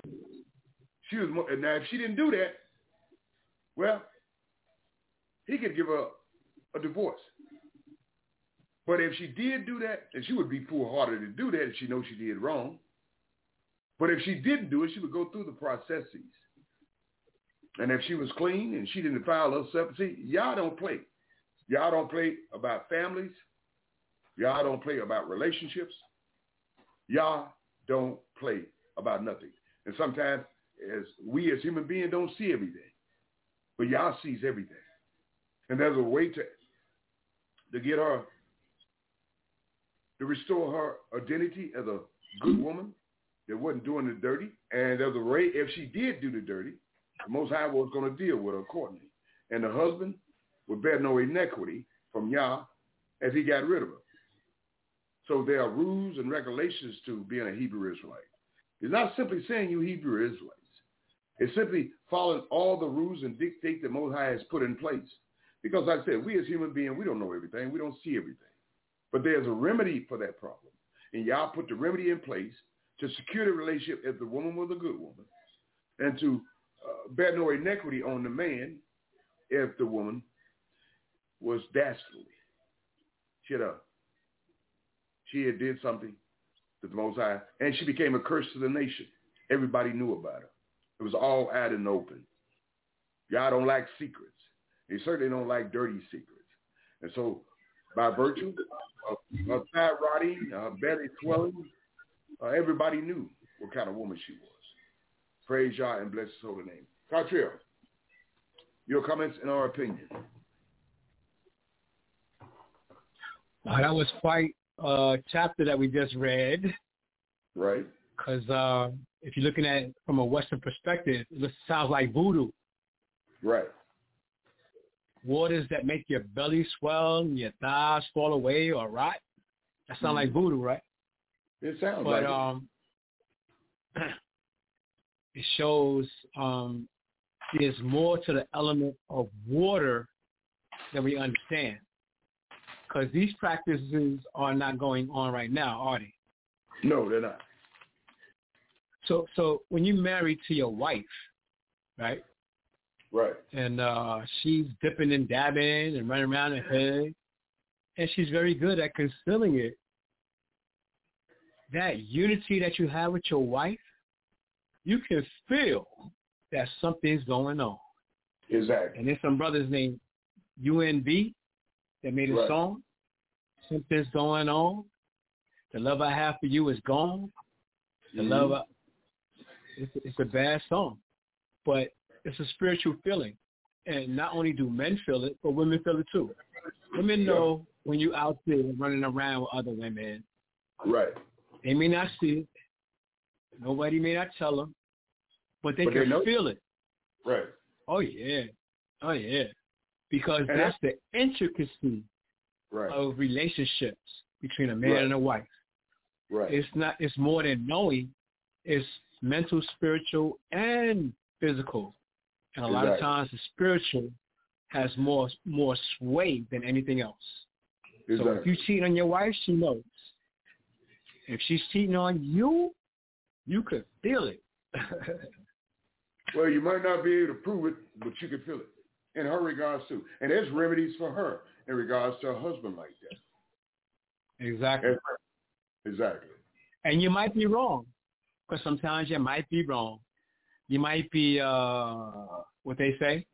now if she didn't do that, well, he could give her a divorce. But if she did do that, and she would be foolhardy to do that if she knows she did wrong. But if she didn't do it, she would go through the processes. And if she was clean and she didn't defile herself, see, y'all don't play. Y'all don't play about families. Y'all don't play about relationships. Y'all don't play about nothing. And sometimes we as human beings don't see everything. But Yah sees everything. And there's a way to get her, to restore her identity as a good woman that wasn't doing the dirty. And there's a way, if she did do the dirty, the Most High was going to deal with her accordingly. And the husband would bear no iniquity from Yah as he got rid of her. So there are rules and regulations to being a Hebrew Israelite. It's not simply saying you Hebrew Israelites. It's simply following all the rules and dictates that Most High has put in place. Because like I said, we as human beings, we don't know everything. We don't see everything. But there's a remedy for that problem. And Yah put the remedy in place to secure the relationship if the woman was a good woman, and to bear no inequity on the man if the woman was dastardly. She had did something to the Most High, and she became a curse to the nation. Everybody knew about her. It was all out in the open. Yah don't like secrets. He certainly don't like dirty secrets. And so by virtue of her thigh rotting, her belly swelling, everybody knew what kind of woman she was. Praise Yah and bless his holy name. Cartrell, your comments and our opinion. That was quite chapter that we just read. Right. Because if you're looking at it from a Western perspective, it sounds like voodoo. Right. Waters that make your belly swell and your thighs fall away or rot. That sounds like voodoo, right? It sounds like it. It shows there's more to the element of water than we understand. Because these practices are not going on right now, are they? No, they're not. So when you're married to your wife, right? Right. And she's dipping and dabbing and running around her head, and she's very good at concealing it. That unity that you have with your wife, you can feel that something's going on. Exactly. And there's some brothers named UNB that made a song. Something's going on. The love I have for you is gone. The love, it's a bad song, but it's a spiritual feeling. And not only do men feel it, but women feel it too. Women know when you're out there running around with other women. Right. They may not see it. Nobody may not tell them, but they can feel it. Right. Oh, yeah. Oh, yeah. Because that's the intricacy of relationships between a man and a wife. Right. It's more than knowing. It's mental, spiritual, and physical. And a lot of times the spiritual has more sway than anything else. So if you cheat on your wife, she knows. If she's cheating on you, you could feel it. Well, you might not be able to prove it, but you can feel it in her regards too. And there's remedies for her in regards to a husband like that. Exactly. Exactly. And you might be wrong, because sometimes you might be wrong. You might be, what they say,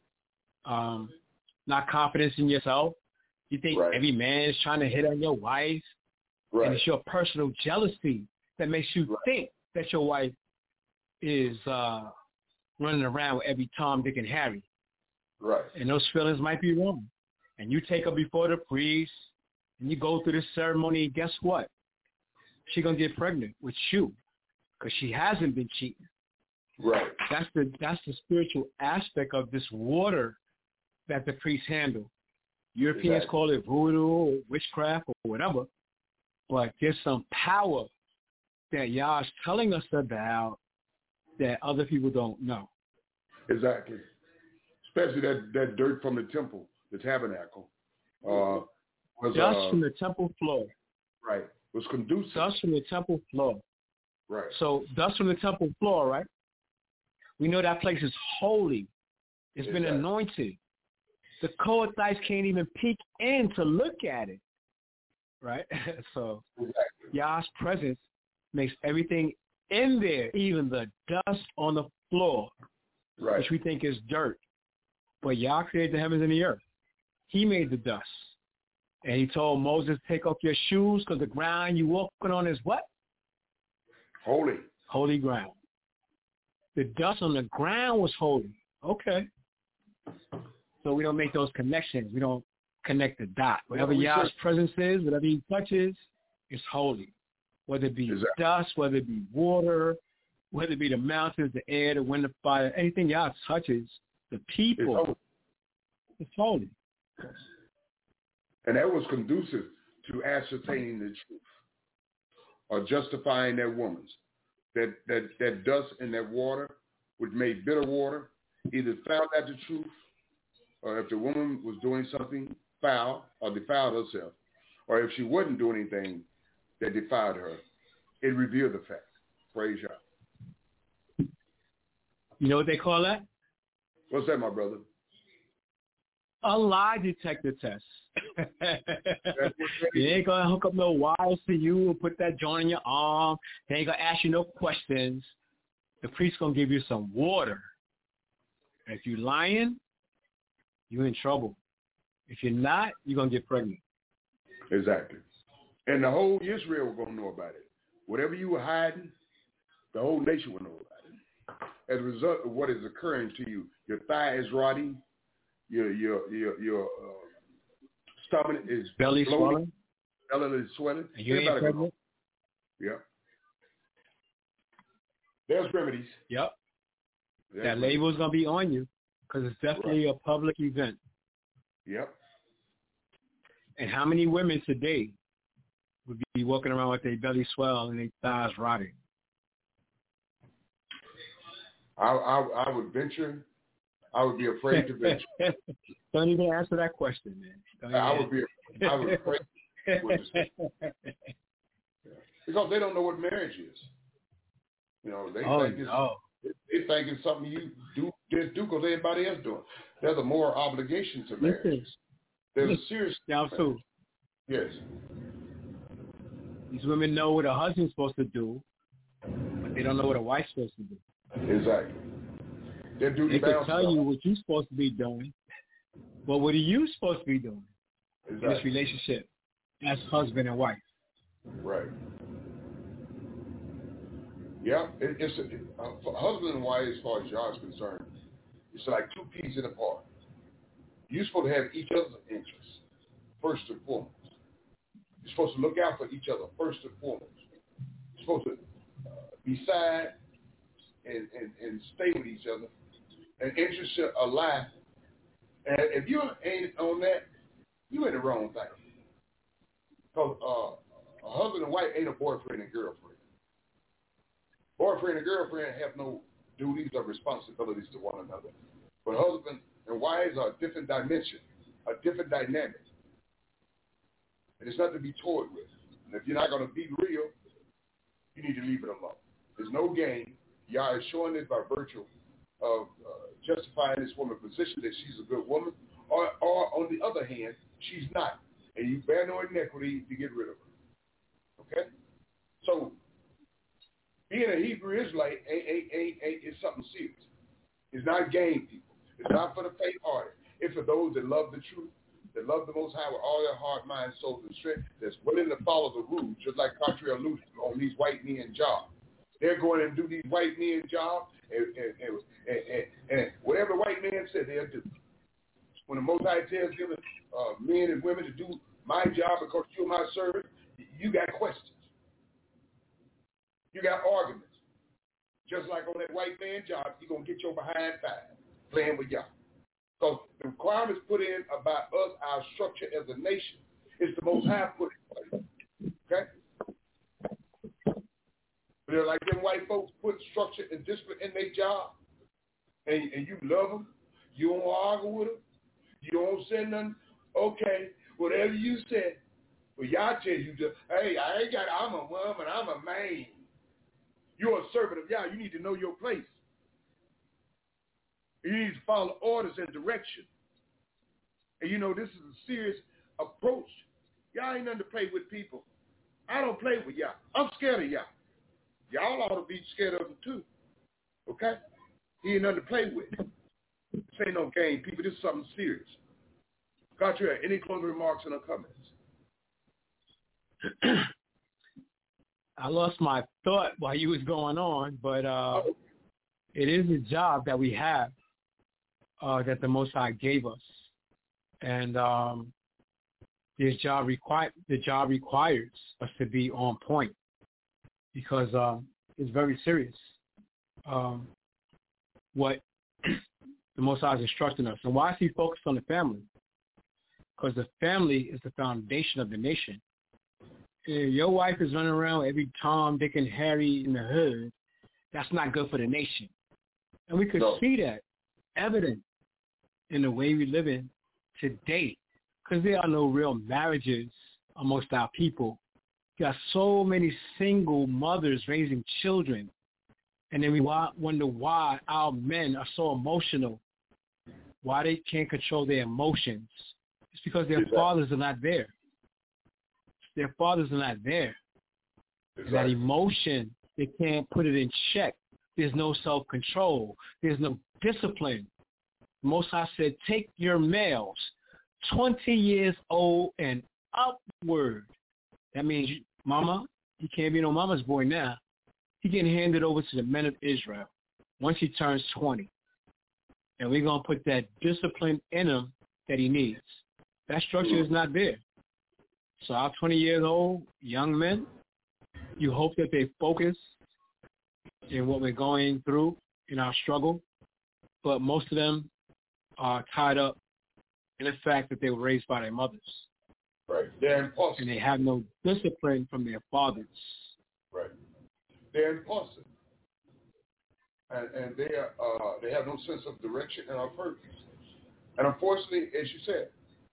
not confident in yourself. You think every man is trying to hit on your wife. Right. And it's your personal jealousy that makes you think that your wife is running around with every Tom, Dick, and Harry. Right. And those feelings might be wrong. And you take her before the priest, and you go through the ceremony, and guess what? She's going to get pregnant with you because she hasn't been cheating. Right. That's the spiritual aspect of this water that the priests handle. Europeans call it voodoo or witchcraft or whatever. But there's some power that Yah's telling us about that other people don't know. Exactly. Especially that dirt from the temple, the tabernacle. Was dust from the temple floor. Right. Was conducive. Dust from the temple floor. Right. So dust from the temple floor, right? We know that place is holy. It's been anointed. The Kohathites can't even peek in to look at it. Right? So Yah's presence makes everything in there, even the dust on the floor, which we think is dirt. But Yah created the heavens and the earth. He made the dust. And he told Moses, take off your shoes because the ground you're walking on is what? Holy. Holy ground. The dust on the ground was holy. Okay. So we don't make those connections. We don't connect the dot. Whatever Yah's presence is, whatever he touches, is holy. Whether it be dust, whether it be water, whether it be the mountains, the air, the wind, the fire, anything Yah touches, the people, it's holy. And that was conducive to ascertaining the truth or justifying that woman's. That dust and that water, which made bitter water, either found out the truth, or if the woman was doing something foul or defiled herself, or if she wasn't doing anything that defiled her, it revealed the fact. Praise Yah. You know what they call that? What's that, my brother? A lie detector test. They ain't going to hook up no wires to you and put that joint in your arm. They ain't going to ask you no questions. The priest's going to give you some water. If you're lying, you're in trouble. If you're not, you're going to get pregnant. Exactly. And the whole Israel was going to know about it. Whatever you were hiding, the whole nation will know about it. As a result of what is occurring to you, your thigh is rotting, your stomach is belly swelling. belly is swelling. And you ain't pregnant? Yeah. There's remedies. Yep. That label's going to be on you because it's definitely a public event. Yep. And how many women today would be walking around with their belly swell and their thighs rotting? I would venture. I would be afraid to venture. Don't even answer that question, man. I would be afraid because they don't know what marriage is. You know, they think it's something you just do because everybody else doing. There's a moral obligation to marriage. There's a serious. So, yes. These women know what a husband's supposed to do, but they don't know what a wife's supposed to do. Exactly. They can tell you what you're supposed to be doing, but what are you supposed to be doing in this relationship as husband and wife? Right. Yeah, it's husband and wife, as far as y'all is concerned, it's like two peas in a pod. You're supposed to have each other's interests, first and foremost. You're supposed to look out for each other, first and foremost. You're supposed to be sad and stay with each other, and interests align. And if you ain't on that, you in the wrong thing. Because a husband and wife ain't a boyfriend and girlfriend. Boyfriend and girlfriend have no duties or responsibilities to one another. But husband and wives are a different dimension, a different dynamic. And it's nothing to be toyed with. And if you're not going to be real, you need to leave it alone. There's no game. Y'all are showing it by virtue of justifying this woman's position that she's a good woman, or on the other hand, she's not. And you bear no inequity to get rid of her. Okay? So, being a Hebrew Israelite is something serious. It's not game, people. It's not for the faint-hearted. It's for those that love the truth, that love the Most High with all their heart, mind, soul, and strength, that's willing to follow the rules, just like Contrary alluded to on these white men jobs. They're going and do these white men jobs, and whatever the white man said, they'll do. When the Most High tells them, men and women to do my job because you're my servant, you got questions. You got arguments. Just like on that white man job, you're going to get your behind fired playing with y'all. So the requirements put in about us, our structure as a nation, is the Most High put in place. Okay? They're like them white folks put structure and discipline in their job, and you love them. You don't argue with them. You don't say nothing. Okay, whatever you said. Well, y'all tell you just, hey, I'm a woman, I'm a man. You're a servant of Yah. You need to know your place. You need to follow orders and direction. And you know, this is a serious approach. Y'all ain't nothing to play with, people. I don't play with y'all. I'm scared of y'all. Y'all ought to be scared of him too. Okay? He ain't nothing to play with. This ain't no game, people. This is something serious. Got you any closing remarks and comments? I lost my thought while you was going on, but it is a job that we have that the Most High gave us, and the job requires us to be on point because it's very serious. What the Most High is instructing us, and why is He focused on the family? Because the family is the foundation of the nation. If your wife is running around every Tom, Dick, and Harry in the hood, that's not good for the nation. And we could see that evident in the way we live in today, because there are no real marriages amongst our people. You got so many single mothers raising children, and then we wonder why our men are so emotional, why they can't control their emotions. It's because their fathers are not there. Their fathers are not there. Exactly. That emotion, they can't put it in check. There's no self-control. There's no discipline. Most High said, take your males 20 years old and upward. That means, mama, he can't be no mama's boy now. He getting handed over to the men of Israel once he turns 20. And we're going to put that discipline in him that he needs. That structure is not there. So our 20 years old young men, you hope that they focus in what we're going through in our struggle, but most of them are tied up in the fact that they were raised by their mothers. Right. They're impulsive. And they have no discipline from their fathers. Right. They're impulsive. And they have no sense of direction and of purpose. And unfortunately, as you said,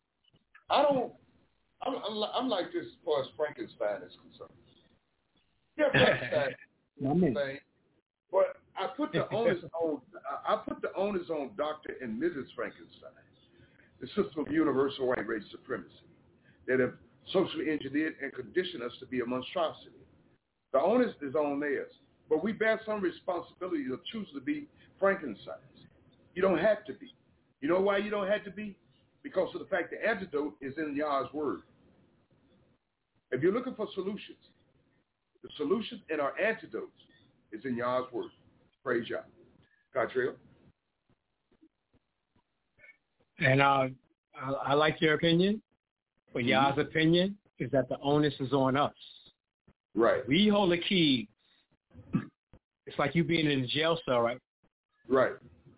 I'm like this as far as Frankenstein is concerned. Yeah, Frankenstein thing, but I put the onus on Dr. and Mrs. Frankenstein, the system of universal white race supremacy, that have socially engineered and conditioned us to be a monstrosity. The onus is on theirs, but we bear some responsibility to choose to be Frankensteins. You don't have to be. You know why you don't have to be? Because of the fact the antidote is in Yah's word. If you're looking for solutions, the solution and our antidotes is in Yah's word. Praise Yah. Catrell? And I like your opinion, but Yah's opinion is that the onus is on us. Right. We hold the key. It's like you being in a jail cell, right? Right.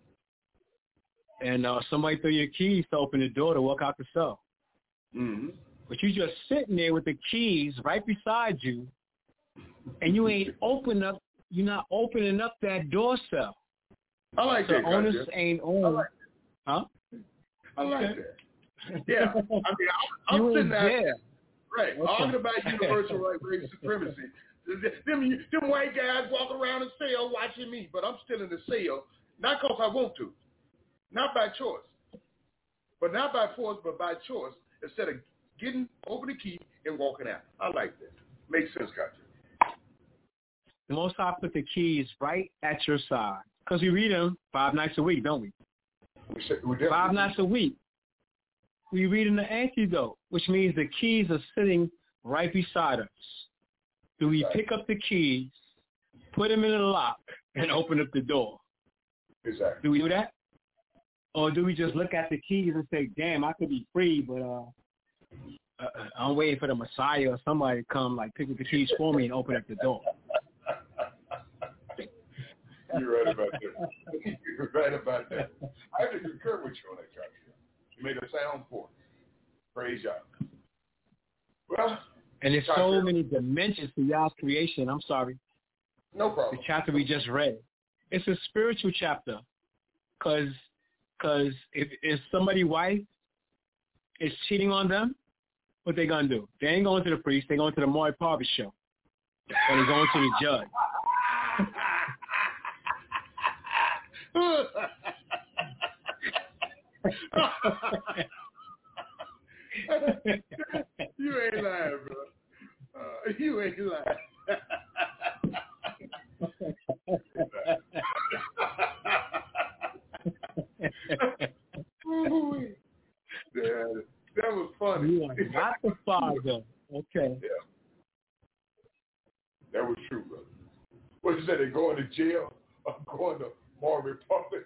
And somebody threw your keys to open the door to walk out the cell. Mm-hmm. But you just sitting there with the keys right beside you, and you ain't you're not opening up that door cell. I like that. The onus ain't on. Like huh? I like that. Yeah. I mean, I'm sitting there. Right. Okay. Talking about universal white race supremacy. Them white guys walking around the cell watching me, but I'm still in the cell, not because I want to, not by choice, but not by force, but by choice, instead of getting over the key and walking out. I like that. Makes sense, Gotcha. The Most High put the keys right at your side, because we read them 5 nights a week, don't we? We 5 nights a week. We read in the antidote, which means the keys are sitting right beside us. Do we pick up the keys, put them in the lock, and open up the door? Exactly. Do we do that? Or do we just look at the keys and say, damn, I could be free, but I'm waiting for the Messiah or somebody to come, like, pick up the keys for me and open up the door? You're right about that. You're right about that. I have to concur with you on that, Joshua. You made a sound point. Praise God. Well, and there's so many dimensions to Yah's creation. I'm sorry. No problem. The chapter we just read. It's a spiritual chapter. Because if somebody's wife is cheating on them, what they going to do? They ain't going to the priest. They going to the Maury Parvis show. Or they going to the judge. You ain't lying, bro. You ain't lying. That was funny. You are not the father. Okay. Yeah. That was true, brother. What you said, they going to jail? I'm going to Marvin Public.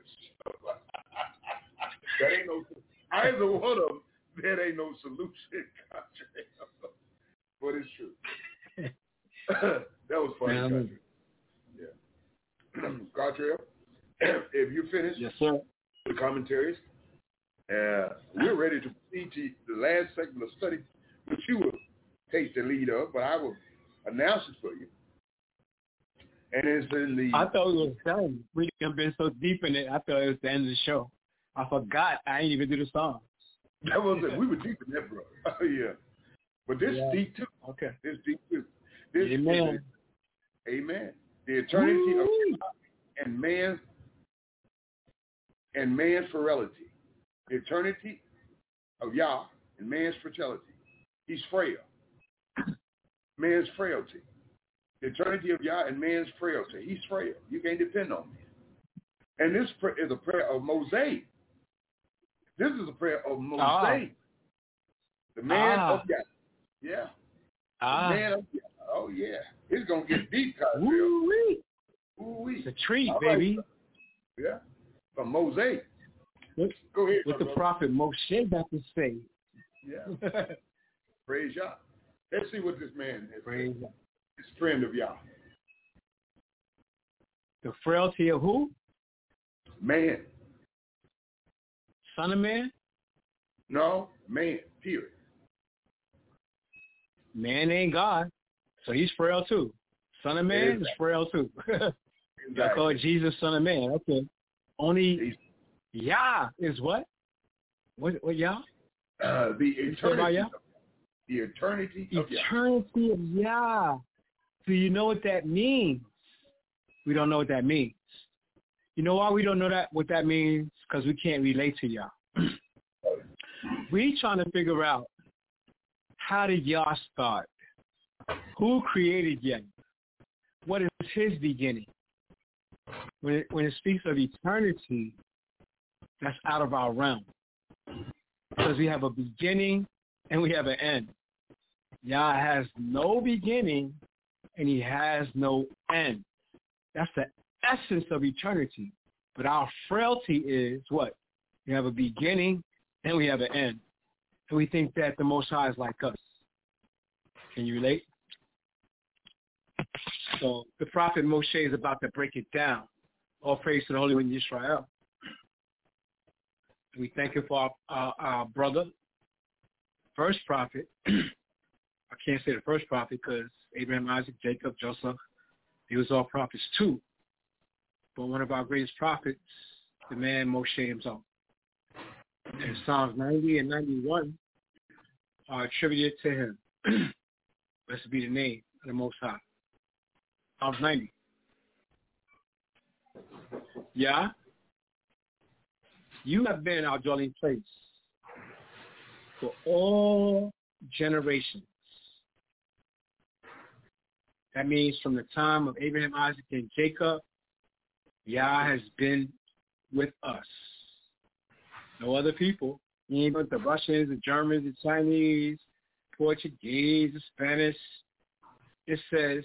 That ain't no, either one of them, that ain't no solution. But it's true. That was funny. Yeah. Gartrell, if you finished yes, sir. The commentaries, we're ready to proceed to the last segment of study, which you will take the lead of, but I will announce it for you. And it's in the... I thought it was done. We have been so deep in it, I thought it was the end of the show. I forgot I didn't even do the song. That was it. We were deep in that, bro. Oh, yeah. But this is deep, too. Okay. This is deep, too. This Amen. Amen. The eternity of God and man's fertility. The eternity of Yah and man's fertility. He's frail. Man's frailty. The eternity of Yah and man's frailty. He's frail. You can't depend on him. And this is a prayer of Mosaic. This is a prayer of Mosaic. The man of Yah. Yeah. The man of Yah. Oh, yeah. It's going to get deep, Cosby. Ooh-wee. Ooh-wee. It's a treat, baby. Yeah. From Mosaic. Go ahead. What the prophet Moshe got to say. Yeah. Praise Yah. Let's see what this man has Praise said. God. This friend of Yah. The frailty of who? Man. Son of man? No, man, period. Man ain't God, so he's frail too. Son of man is frail too. Y'all call Jesus son of man. Okay. Only Yah is what? What Yah? The eternity. Yah? The eternity of Yah. Eternity of Yah. Do you know what that means? We don't know what that means. You know why we don't know what that means? Because we can't relate to Yah. We trying to figure out, how did Yah start? Who created Yah? What is his beginning? When it speaks of eternity, that's out of our realm. Because we have a beginning and we have an end. Yah has no beginning and he has no end. That's the essence of eternity. But our frailty is what? We have a beginning and we have an end. And we think that the Most High is like us. Can you relate? So the prophet Moshe is about to break it down. All praise to the Holy One Yisrael. We thank him for our brother, first prophet. I can't say the first prophet because Abraham, Isaac, Jacob, Joseph, he was all prophets too. But one of our greatest prophets, the man Moshe himself. And Psalms 90 and 91 are attributed to him. Blessed be the name of the Most High. Psalms 90. Yah, you have been our dwelling place for all generations. That means from the time of Abraham, Isaac, and Jacob, Yah has been with us. No other people. Even the Russians, the Germans, the Chinese, Portuguese, the Spanish. It says,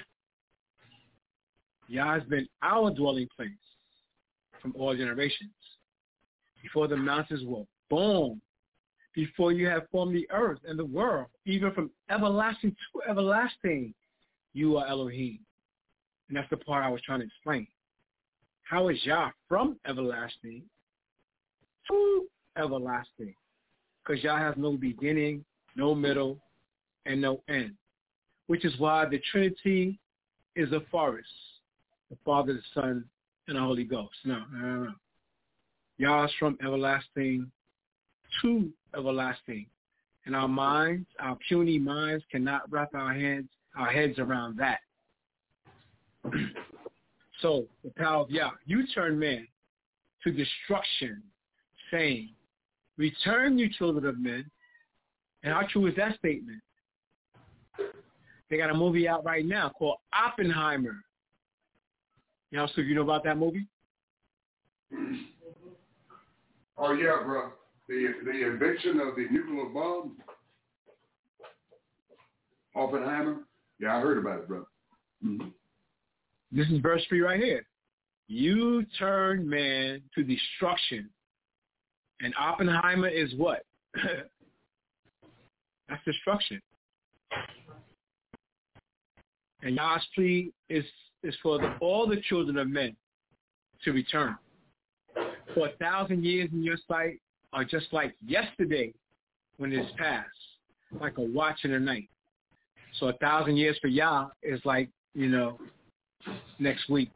Yah has been our dwelling place from all generations. Before the mountains were born, before you have formed the earth and the world, even from everlasting to everlasting, you are Elohim. And that's the part I was trying to explain. How is Yah from everlasting to everlasting? Because Yah has no beginning, no middle, and no end. Which is why the Trinity is a forest. The Father, the Son, and the Holy Ghost. No. Yah is from everlasting to everlasting. And our minds, our puny minds, cannot wrap our heads around that. So, the power of Yah. You turn man to destruction, saying, return, you children of men. And how true is that statement? They got a movie out right now called Oppenheimer. You know, so you know about that movie? Oh, yeah, bro. The invention of the nuclear bomb. Oppenheimer. Yeah, I heard about it, bro. Mm-hmm. This is verse 3 right here. You turn man to destruction. And Oppenheimer is what? That's destruction. And Yah's plea is for all the children of men to return. For 1,000 years in your sight are just like yesterday when it's past, like a watch in the night. So 1,000 years for Yah is like, next week.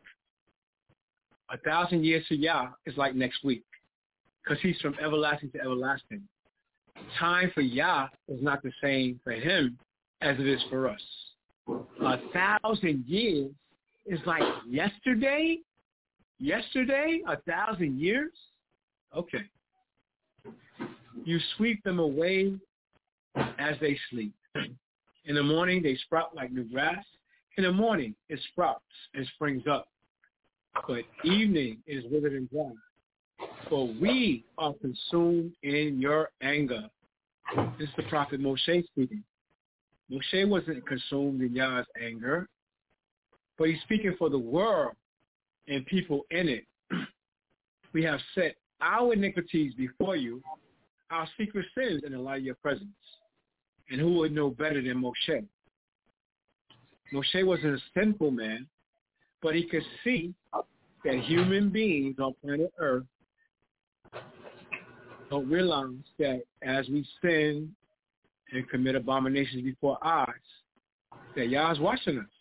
1,000 years for Yah is like next week, because he's from everlasting to everlasting. Time for Yah is not the same for him as it is for us. 1,000 years is like yesterday? Yesterday? 1,000 years? Okay. You sweep them away as they sleep. In the morning, they sprout like new grass. In the morning, it sprouts and springs up. But evening is withered and dry. For we are consumed in your anger. This is the prophet Moshe speaking. Moshe wasn't consumed in Yah's anger, but he's speaking for the world and people in it. We have set our iniquities before you, our secret sins in the light of your presence. And who would know better than Moshe? Moshe wasn't a sinful man, but he could see that human beings on planet Earth don't realize that as we sin and commit abominations before our eyes, that Yah's watching us.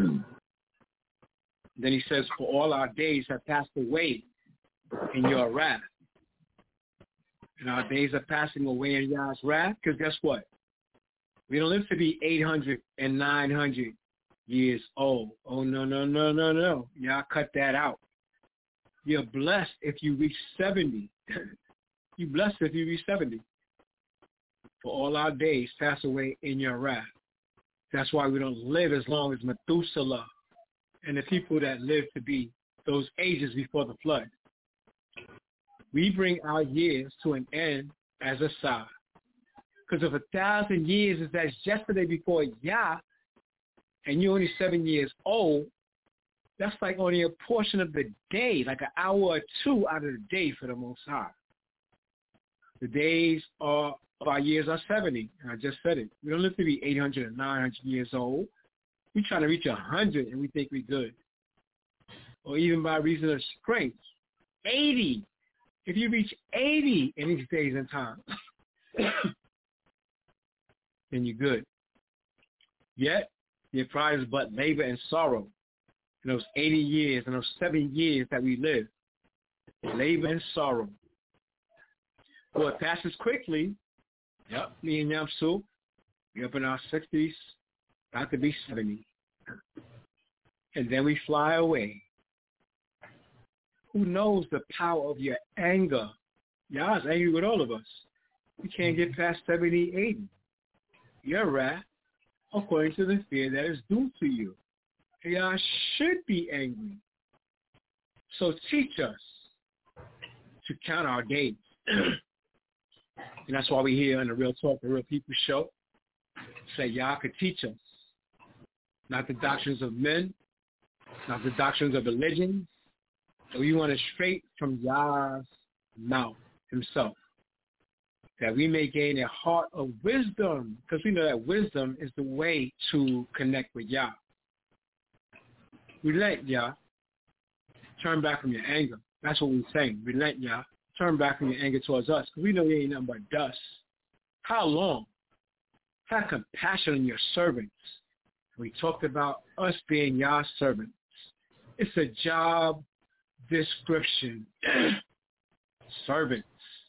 Then he says, for all our days have passed away in your wrath. And our days are passing away in Yah's wrath, because guess what? We don't live to be 800 and 900 years old. Oh, no. Y'all cut that out. You're blessed if you reach 70. You're blessed if you reach 70. For all our days pass away in your wrath. That's why we don't live as long as Methuselah and the people that lived to be those ages before the flood. We bring our years to an end as a sigh. Because if 1,000 years is that's yesterday before Yah, and you're only 7 years old, that's like only a portion of the day, like an hour or two out of the day for the Most High. The days of our years are 70, and I just said it. We don't live to be 800 and 900 years old. We're trying to reach 100, and we think we're good. Or even by reason of strength, 80. If you reach 80 in these days and times, then you're good. Yet, your pride is but labor and sorrow. In those 80 years and those 70 years that we live, labor and sorrow. Well, it passes quickly. Yep, me and Yamsu, we're up in our 60s, about to be 70. And then we fly away. Who knows the power of your anger? Yah's angry with all of us. We can't get past 70, 80. Your wrath, according to the fear that is due to you. Yah should be angry. So teach us to count our days. And that's why we here on the Real Talk, the Real People Show, say Yah could teach us. Not the doctrines of men, not the doctrines of religions. So we want it straight from Yah's mouth himself. That we may gain a heart of wisdom, because we know that wisdom is the way to connect with Yah. Relent, Yah. Turn back from your anger. That's what we're saying. Relent, Yah. Turn back from your anger towards us, because we know you ain't nothing but dust. How long? Have compassion on your servants. We talked about us being Yah's servants. It's a job description. Servants.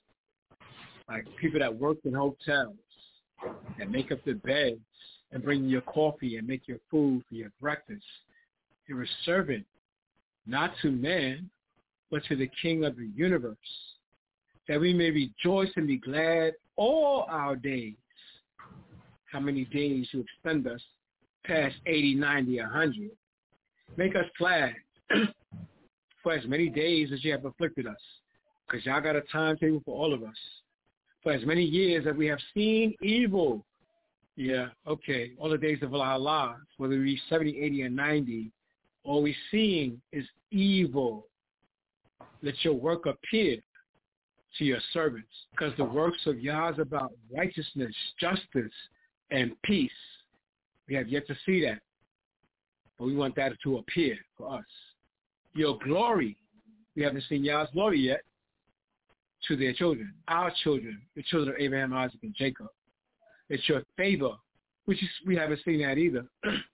Like people that work in hotels and make up the beds and bring you your coffee and make your food for your breakfast. You're a servant, not to man, but to the King of the universe, that we may rejoice and be glad all our days. How many days you extend us past 80, 90, 100. Make us glad for as many days as you have afflicted us, because y'all got a timetable for all of us. For as many years that we have seen evil, yeah, okay, all the days of our lives, whether we reach 70, 80, and 90, all we're seeing is evil. Let your work appear to your servants, because the works of Yah is about righteousness, justice, and peace. We have yet to see that, but we want that to appear for us. Your glory, we haven't seen Yah's glory yet, to their children, our children, the children of Abraham, Isaac, and Jacob. It's your favor, which is, we haven't seen that either.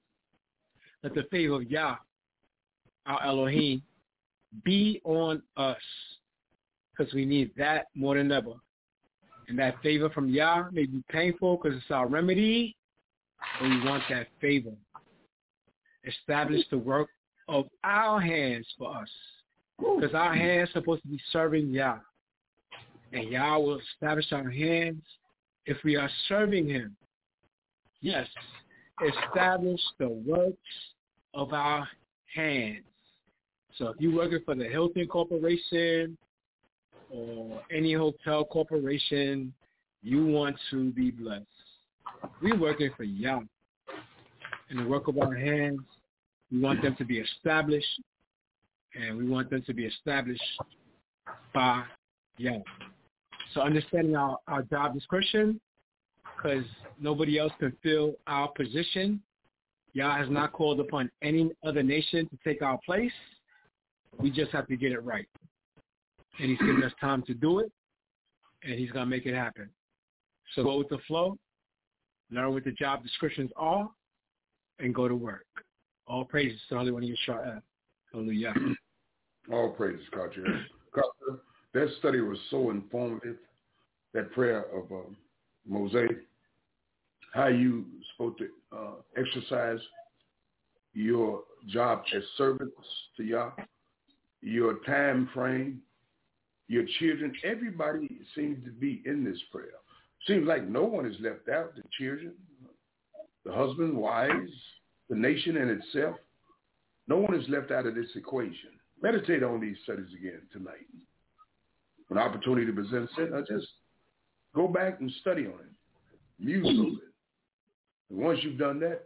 Let the favor of Yah, our Elohim, be on us, because we need that more than ever. And that favor from Yah may be painful because it's our remedy, but we want that favor. Establish the work of our hands for us, because our hands are supposed to be serving Yah. And Yah will establish our hands if we are serving him. Yes, establish the works of our hands. So if you're working for the Hilton Corporation or any hotel corporation, you want to be blessed. We're working for Yah. And the work of our hands, we want them to be established, and we want them to be established by Yah. So understanding our job description, because nobody else can fill our position. Yah has not called upon any other nation to take our place. We just have to get it right. And he's given us time to do it, and he's going to make it happen. So go with the flow, learn what the job descriptions are, and go to work. All praises to the Holy One of Yisrael. Hallelujah. All praises, Carter. That study was so informative, that prayer of Moses, how you supposed to exercise your job as servants to Yah, your time frame, your children. Everybody seems to be in this prayer. Seems like no one is left out. The children, the husband, wives, the nation in itself. No one is left out of this equation. Meditate on these studies again tonight. When opportunity presents it, just go back and study on it. Muse over it. And once you've done that,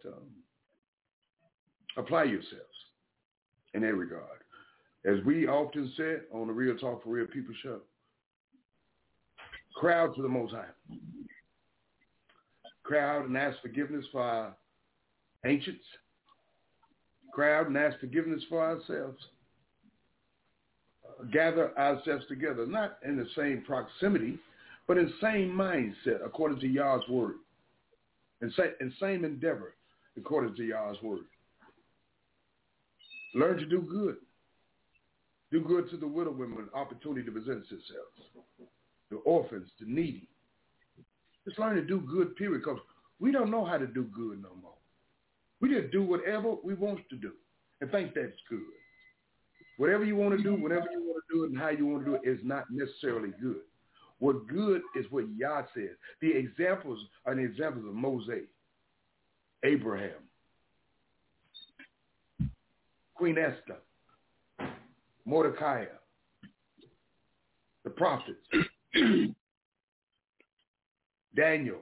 apply yourselves in that regard. As we often said on the Real Talk for Real People show, cry out to the Most High. Cry out and ask forgiveness for our ancients. Cry out and ask forgiveness for ourselves. Gather ourselves together, not in the same proximity, but in the same mindset according to Yah's word. And same endeavor according to Yah's word. Learn to do good. Do good to the widow women when opportunity presents itself. The orphans, the needy. Just learn to do good, period, because we don't know how to do good no more. We just do whatever we want to do and think that's good. Whatever you want to do, whenever you want to do it, and how you want to do it is not necessarily good. What good is what Yah says. The examples are the examples of Moses, Abraham, Queen Esther, Mordecai, the prophets, Daniel,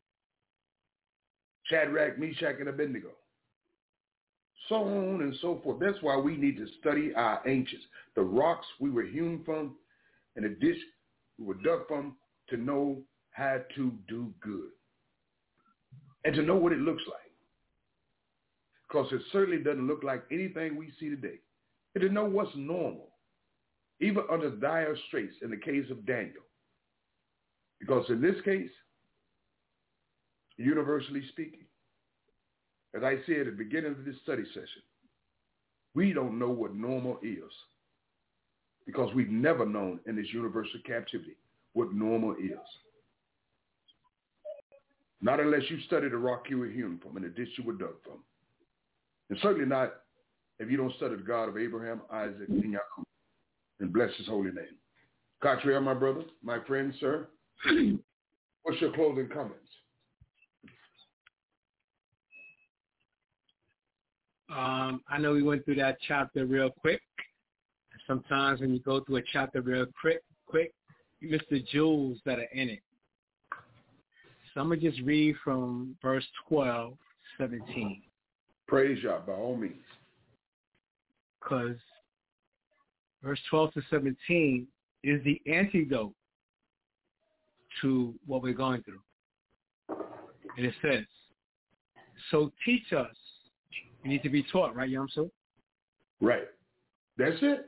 Shadrach, Meshach, and Abednego. So on and so forth. That's why we need to study our ancients. The rocks we were hewn from and the dish we were dug from, to know how to do good. And to know what it looks like. Because it certainly doesn't look like anything we see today. And to know what's normal. Even under dire straits in the case of Daniel. Because in this case, universally speaking, as I said at the beginning of this study session, we don't know what normal is because we've never known in this universal captivity what normal is. Not unless you study the rock you were hewn from and the ditch you were dug from. And certainly not if you don't study the God of Abraham, Isaac, and Jacob and bless his holy name. Cartier, my brother, my friend, sir, what's your closing comments? I know we went through that chapter real quick. Sometimes when you go through a chapter real quick, you miss the jewels that are in it. So I'm going to just read from verse 12, 17. Praise Yah, by all means. Because verse 12 to 17 is the antidote to what we're going through. And it says, so teach us. You need to be taught, right, Yamso? Right. That's it.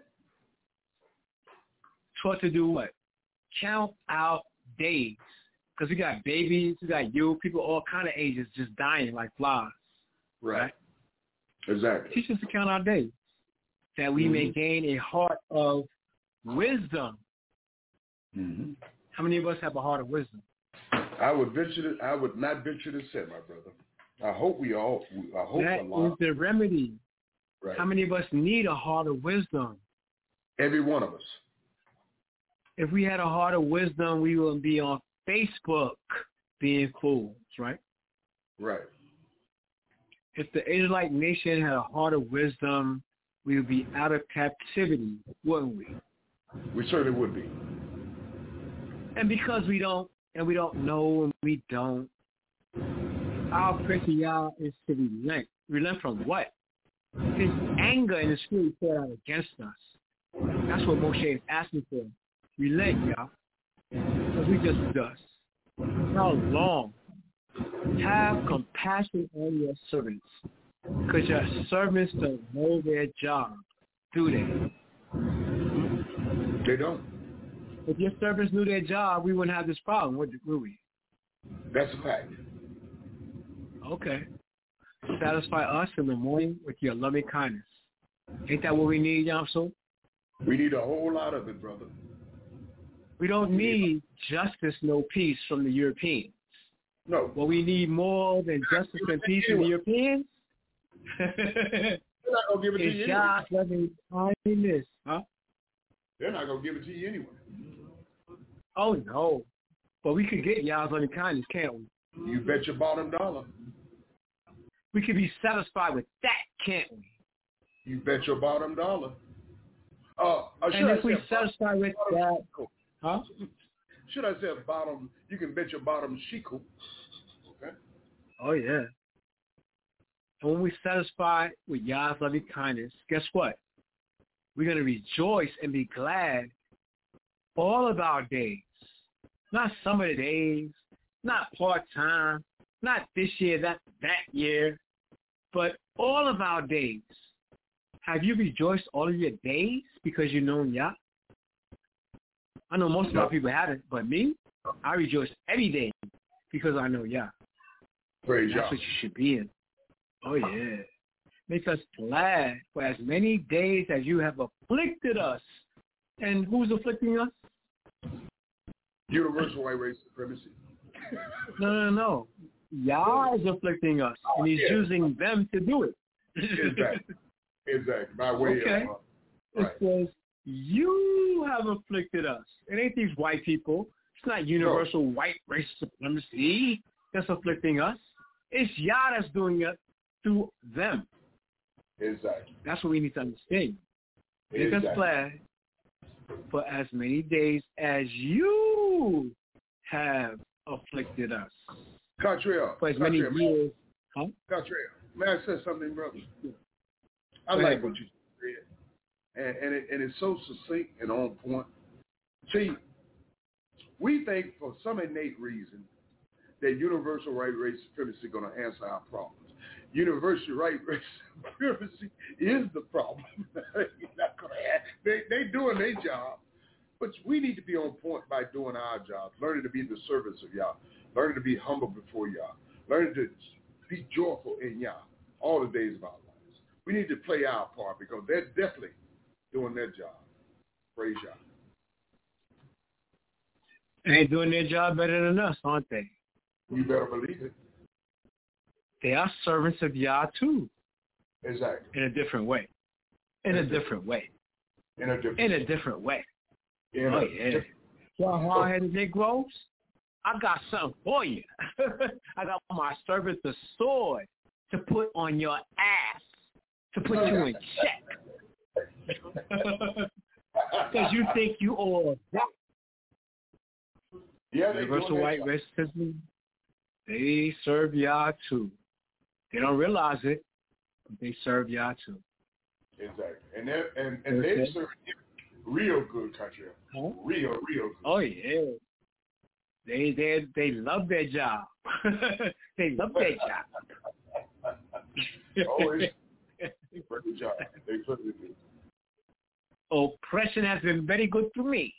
Taught to do what? Count out days. Because we got babies, we got youth, people all kind of ages just dying like flies. Right. Exactly. Teach us to count our days, that we may gain a heart of wisdom. Mm-hmm. How many of us have a heart of wisdom? I would not venture to say, my brother. I hope we all. I hope that a lot. Is the remedy. Right. How many of us need a heart of wisdom? Every one of us. If we had a heart of wisdom, we wouldn't be on Facebook being fools, right? Right. If the Israelite nation had a heart of wisdom, we would be out of captivity, wouldn't we? We certainly would be. And because we don't know, and we don't, our prayer to Yah is to relent. Relent from what? His anger and his fury poured out against us. That's what Moshe is asking for. Relent, Yah, because we just dust. How long Have compassion on your servants, because your servants don't know their job, do they? They don't. If your servants knew their job, we wouldn't have this problem, would we? That's a fact. Okay. Satisfy us in the morning with your loving kindness. Ain't that what we need, Yamso? We need a whole lot of it, brother. We don't need justice, no peace from the Europeans. No. Well, we need more than justice and peace from the Europeans. They're not going to give it to you anyway. God's loving kindness, huh? They're not going to give it to you anyway. Oh, no. But we could get y'all's loving kindness, can't we? You bet your bottom dollar. We could be satisfied with that, can't we? You bet your bottom dollar. And if we satisfy with that, huh? Should I say bottom? You can bet your bottom shekel. Okay. Oh, yeah. And when we satisfy with Yah's loving kindness, guess what? We're going to rejoice and be glad all of our days. Not some of the days, not part-time, not this year, that year, but all of our days. Have you rejoiced all of your days because you know Yah? I know most of our people haven't, but me, I rejoice every day because I know Yah. Praise That's Yah. what you should be in. Oh, yeah. Make us glad for as many days as you have afflicted us. And who's afflicting us? Universal white race supremacy. No. Yah is afflicting us, and he's using them to do it. Exactly. By way okay. of... Right. It says, you have afflicted us. It ain't these white people. It's not universal white race supremacy that's afflicting us. It's Yah that's doing it through them. Exactly. That's what we need to understand. Make us glad for as many days as you have afflicted us. Cottrell. For as many years. Huh? Cottrell, may I say something, brother? I Go like ahead, what you said. And it's so succinct and on point. See, we think for some innate reason that universal right race supremacy is going to answer our problems. Universal right race supremacy is the problem. They doing their job, but we need to be on point by doing our job, learning to be in the service of Yah, learning to be humble before Yah, learning to be joyful in Yah all the days of our lives. We need to play our part because they're definitely doing their job. Praise Yah. They're doing their job better than us, aren't they? You better believe it. They are servants of Yah too. Exactly. In a different way. In a different way. In a different way. Oh, yeah. Y'all hard-headed Negroes, I got something for you. I got my servant the sword to put on your ass, to put you in check. Because you think you owe that. Yeah, Universal white racism, they serve Yah too. They don't realize it, but they serve Yah too. Exactly. And they serve real good country. Huh? Real good. Oh, yeah. They love their job. They love their job. Always. Good job. They certainly do. Oppression has been very good to me.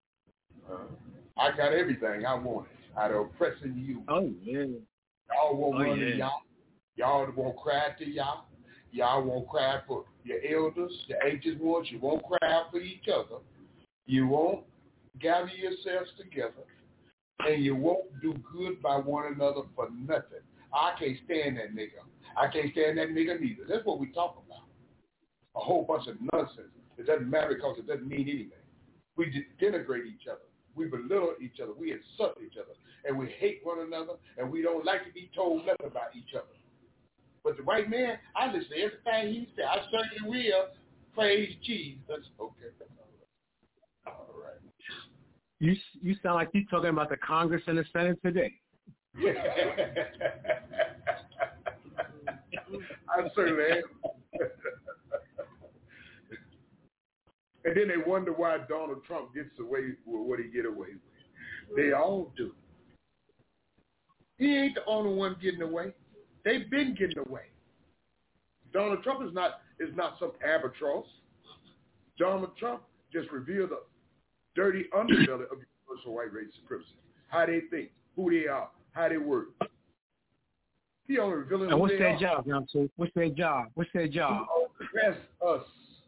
I got everything I wanted out of oppressing you. Oh, yeah. Y'all won't run to Yah. Y'all won't cry to Yah. Y'all won't cry for your elders, the ancient ones. You won't cry for each other. You won't gather yourselves together. And you won't do good by one another for nothing. I can't stand that nigga. I can't stand that nigga neither. That's what we talk about. A whole bunch of nonsense. It doesn't matter because it doesn't mean anything. We denigrate each other. We belittle each other. We insult each other. And we hate one another. And we don't like to be told nothing about each other. But the white man, I listen to everything he said. I certainly will. Praise Jesus. Okay. All right. You sound like you're talking about the Congress and the Senate today. Yeah. I certainly am. And then they wonder why Donald Trump gets away with what he get away with. They all do. He ain't the only one getting away. They've been getting away. Donald Trump is not some albatross. Donald Trump just revealed the dirty underbelly of universal white race supremacy. How they think, who they are, how they work. He only revealing and who what's they their are. job, Yamsu? What's their job? What's their job? To oppress us.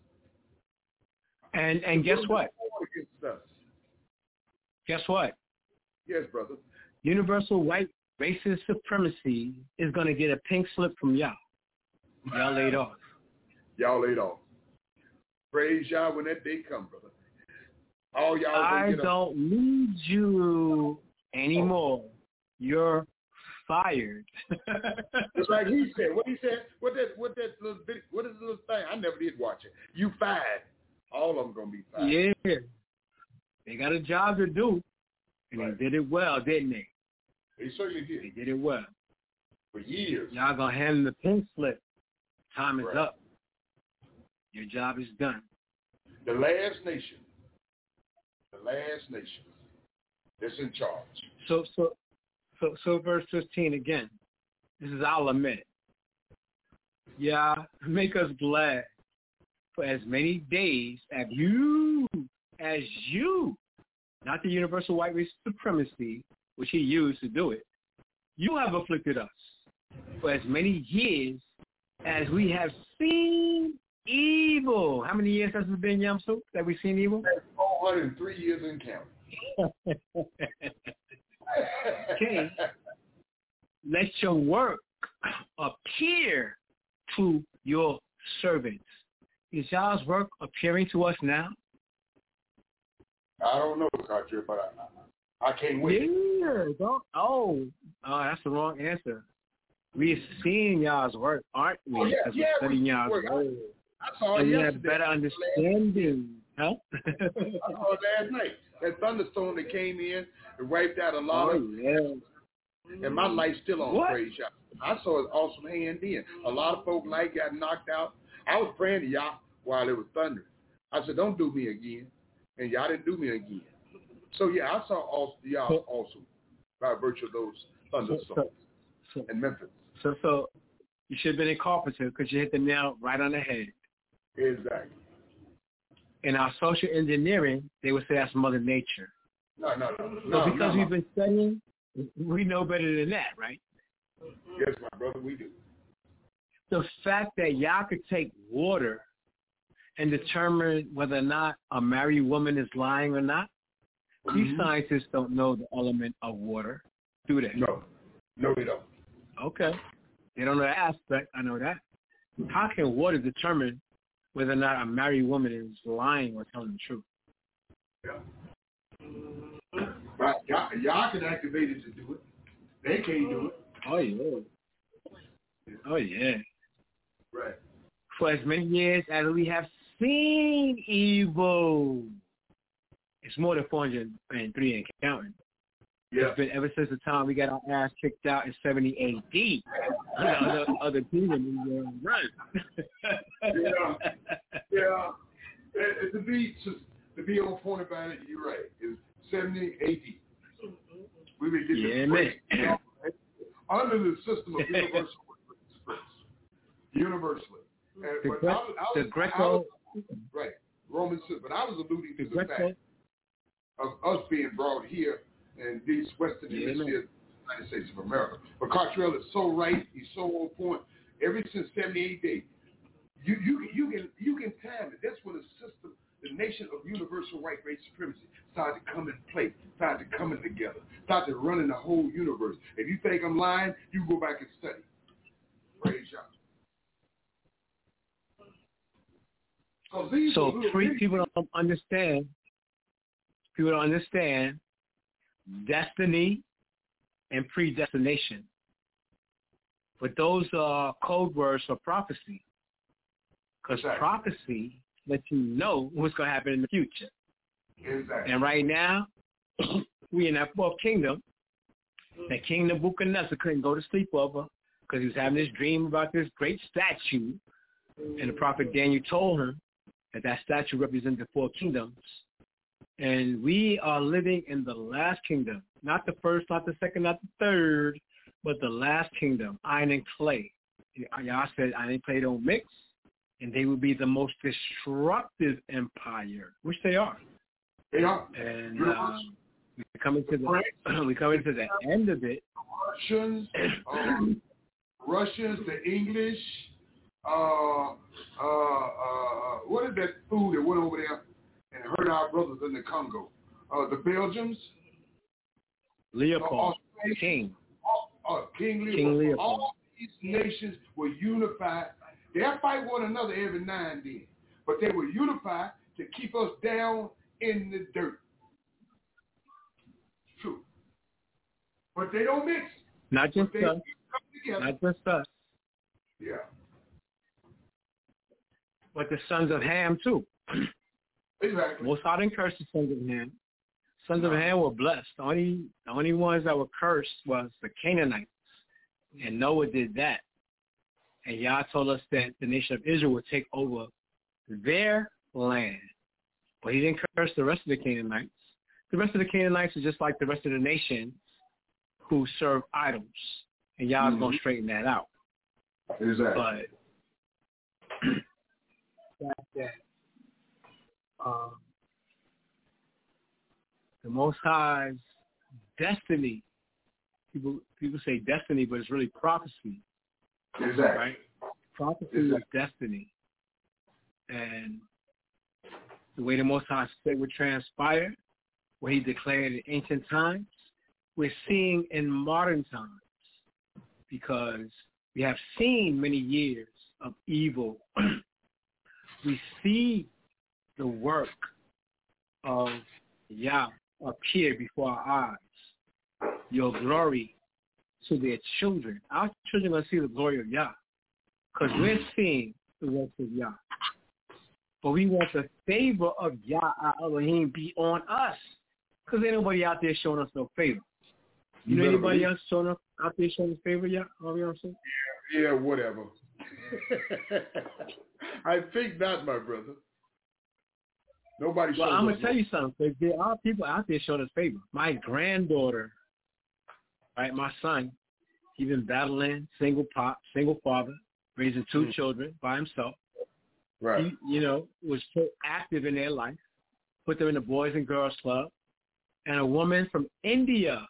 And guess what? Against us. Guess what? Yes, brother. Universal white racist supremacy is going to get a pink slip from y'all. Y'all laid off. Y'all laid off. Praise y'all when that day comes, brother. All y'all I don't need you anymore. You're fired. Just like he said. What he said? What is the little thing? I never did watch it. You fired. All of them gonna be fired. Yeah. They got a job to do. And Right. they did it well, didn't they? They certainly did. They did it well. For years. Y'all gonna hand them the pink slip. Time is Right. up. Your job is done. The last nation that's in charge. So verse 15 again. This is I'll admit. Yeah, make us glad for as many days as you, not the universal white race supremacy, which he used to do it. You have afflicted us for as many years as we have seen evil. How many years has it been, Yamsu, that we've seen evil? 403 years in counting. Okay. Let your work appear to your servants. Is y'all's work appearing to us now? I don't know, Carter, but I can't wait. Yeah. That's the wrong answer. We're seeing y'all's work, aren't we? Oh, yeah, Because we're studying y'all's work. I saw it And we yesterday. have better understanding. Huh? I saw it last night. That thunderstorm that came in and wiped out a lot of, and my light's still on, What? praise y'all. I saw it awesome hand in. A lot of folk light got knocked out. I was praying to y'all while it was thundering. I said, don't do me again. And y'all didn't do me again. So, yeah, I saw y'all awesome by virtue of those thunderstorms in Memphis. So you should have been in carpenter because you hit the nail right on the head. Exactly. In our social engineering, they would say that's Mother Nature. No. So because we've been studying, we know better than that, right? Yes, my brother, we do. The fact that y'all could take water and determine whether or not a married woman is lying or not, these scientists don't know the element of water, do they? No, they don't. Okay. They don't know the aspect. I know that. How can water determine whether or not a married woman is lying or telling the truth? Yeah. Right. Y'all can activate it to do it. They can't do it. Oh, yeah. Right. For as many years as we have seen evil. It's more than 403 and counting. Yeah. It's been ever since the time we got our ass kicked out in 70 AD. Other kingdoms run. Yeah. And to be on point about it, you're right. It's 70 AD. We would get under the system of universal universally. The Greco. Right. Roman system. But I was alluding to the fact of us being brought here in these Western hemispheres, United States of America. But Cartrell is so right. He's so on point. Ever since 78 days, you can time it. That's when the system, the nation of universal white race supremacy started to come in play, started to coming together, started running the whole universe. If you think I'm lying, you go back and study. Praise y'all. So people don't understand. People don't understand destiny and predestination. But those are code words for prophecy. Because prophecy lets you know what's going to happen in the future. Exactly. And right now, we in that fourth kingdom. That King Nebuchadnezzar couldn't go to sleep over because he was having this dream about this great statue. And the prophet Daniel told him that statue represents the four kingdoms. And we are living in the last kingdom. Not the first, not the second, not the third, But the last kingdom, iron and clay, y'all said iron and clay don't mix, and they will be the most destructive empire, which they are. They are. And we come into the end of it. Russians, the English. What is that food that went over there and hurt our brothers in the Congo? The Belgians. Leopold. King Leopold. All these nations were unified. They'll fight one another every now and then, but they were unified to keep us down in the dirt. True. But they don't mix. Not just us. Not just us. Yeah. But the sons of Ham, too. Exactly. Most I didn't curse the sons of Ham. Sons of Ham were blessed. The only ones that were cursed was the Canaanites. And Noah did that. And Yah told us that the nation of Israel would take over their land. But he didn't curse the rest of the Canaanites. The rest of the Canaanites are just like the rest of the nations who serve idols. And Yah's going to straighten that out. Exactly. But the Most High's destiny, people say destiny, but it's really prophecy. Exactly. Right? Prophecy is destiny. And the way the Most High said would transpire, what he declared in ancient times, we're seeing in modern times, because we have seen many years of evil. We see the work of Yah appear before our eyes. Your glory to their children. Our children will see the glory of Yah, because we're seeing the works of Yah. But we want the favor of Yah, our Elohim, be on us, because ain't nobody out there showing us no favor. You know anybody else out there showing us favor, Yah? Yeah, whatever. I think not, my brother. Nobody shows us. Well, I'm going to tell you something. There are people out there showing us favor. My granddaughter, right, my son, he's been battling, single father, raising 2 children by himself. Right. He, was so active in their life, put them in the Boys and Girls Club. And a woman from India,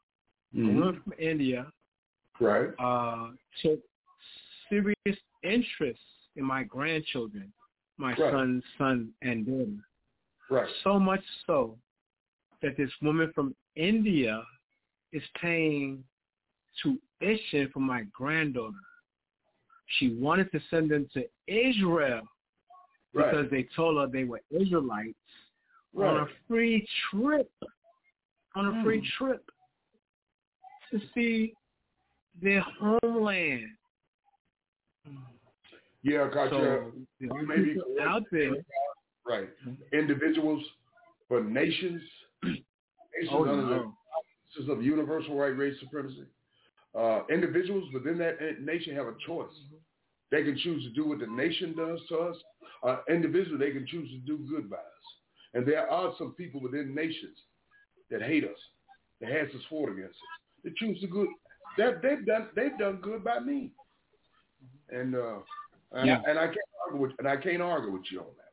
right, took serious interest in my grandchildren, my son's son and daughter. Right. So much so that this woman from India is paying tuition for my granddaughter. She wanted to send them to Israel because they told her they were Israelites on a free trip. To see their homeland. Yeah, gotcha. So, maybe out there. Right. Individuals, but nations under the basis of universal right race supremacy. Individuals within that nation have a choice. They can choose to do what the nation does to us. Individually, they can choose to do good by us. And there are some people within nations that hate us, that has us fought against us. They choose to good. They've done good by me. And I can't argue with you on that.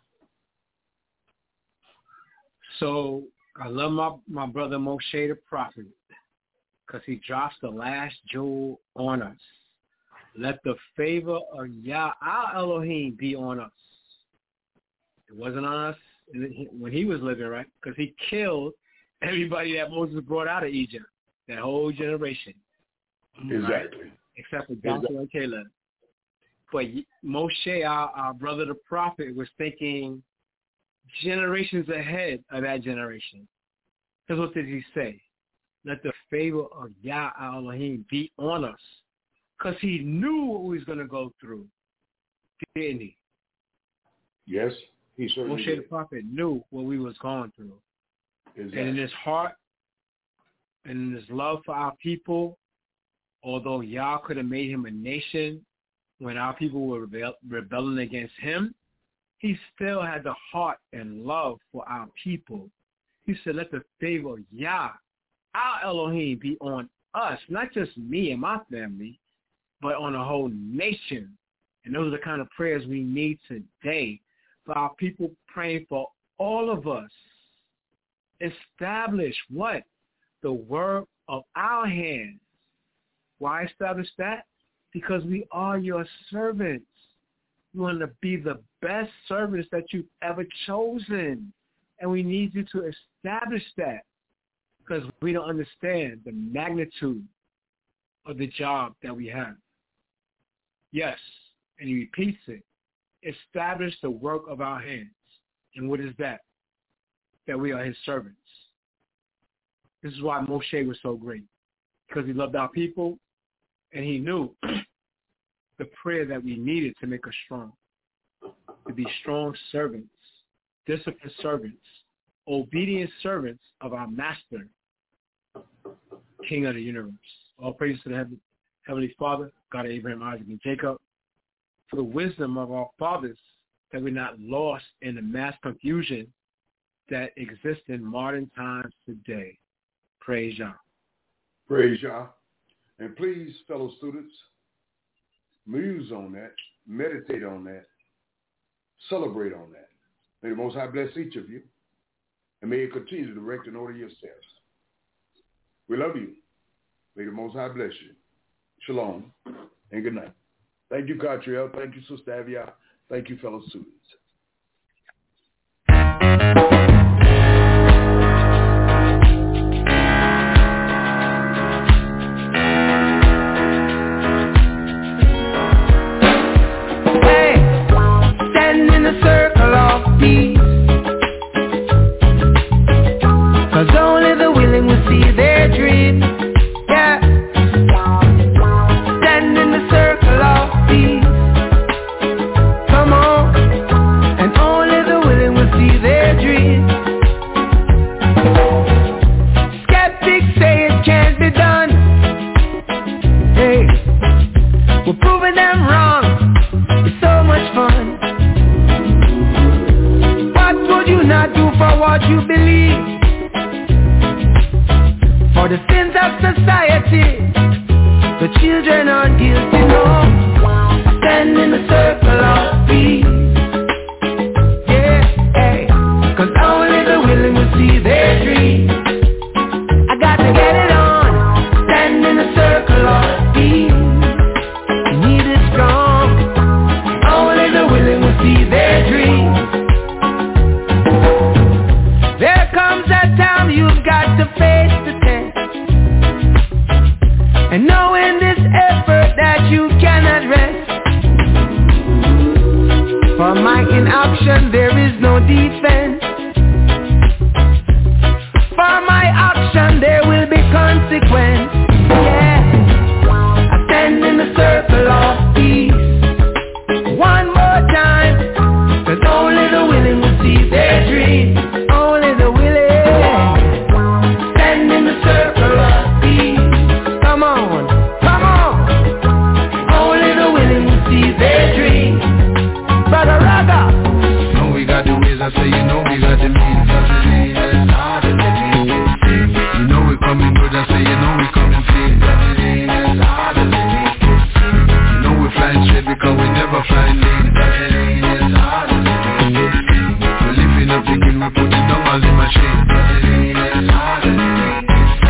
So I love my brother Moshe the prophet, because he drops the last jewel on us. Let the favor of Yah, our Elohim, be on us. It wasn't on us when he was living, right? Because he killed everybody that Moses brought out of Egypt, that whole generation. Exactly. Right? Except for Joshua and Caleb. But Moshe, our brother the prophet, was thinking generations ahead of that generation. Because what did he say? Let the favor of Yah, our Elohim, be on us. Because he knew what we was going to go through, didn't he? Yes, he certainly Moshe did. the prophet knew what we was going through. Exactly. And in his heart and in his love for our people, although Yah could have made him a nation when our people were rebelling against him, he still had the heart and love for our people. He said, let the favor of Yah, our Elohim, be on us, not just me and my family, but on a whole nation. And those are the kind of prayers we need today for our people, praying for all of us. Establish what? The work of our hands. Why establish that? Because we are your servants. We want to be the best servants that you've ever chosen. And we need you to establish that, because we don't understand the magnitude of the job that we have. Yes, and he repeats it. Establish the work of our hands. And what is that? That we are his servants. This is why Moshe was so great, because he loved our people, and he knew the prayer that we needed to make us strong, to be strong servants, disciplined servants, obedient servants of our master, King of the universe. All praise to the Heavenly Father, God of Abraham, Isaac, and Jacob, for the wisdom of our fathers, that we're not lost in the mass confusion that exists in modern times today. Praise Yah. Praise Yah. And please, fellow students, muse on that, meditate on that, celebrate on that. May the Most High bless each of you, and may it continue to direct and order your steps. We love you. May the Most High bless you. Shalom, and good night. Thank you, Catriel. Thank you, Sister Avia. Thank you, fellow students.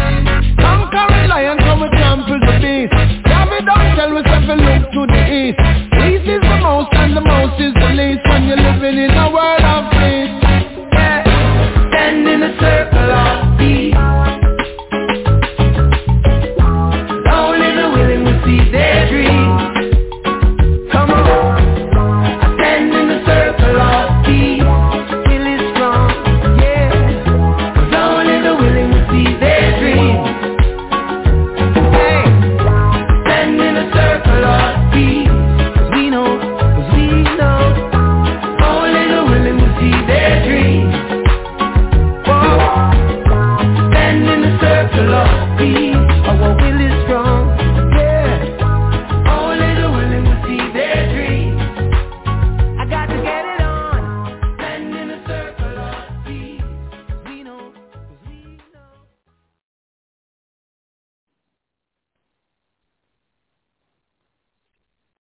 Come carry lion, come with trample the beast. David don't tell me if you look to the east.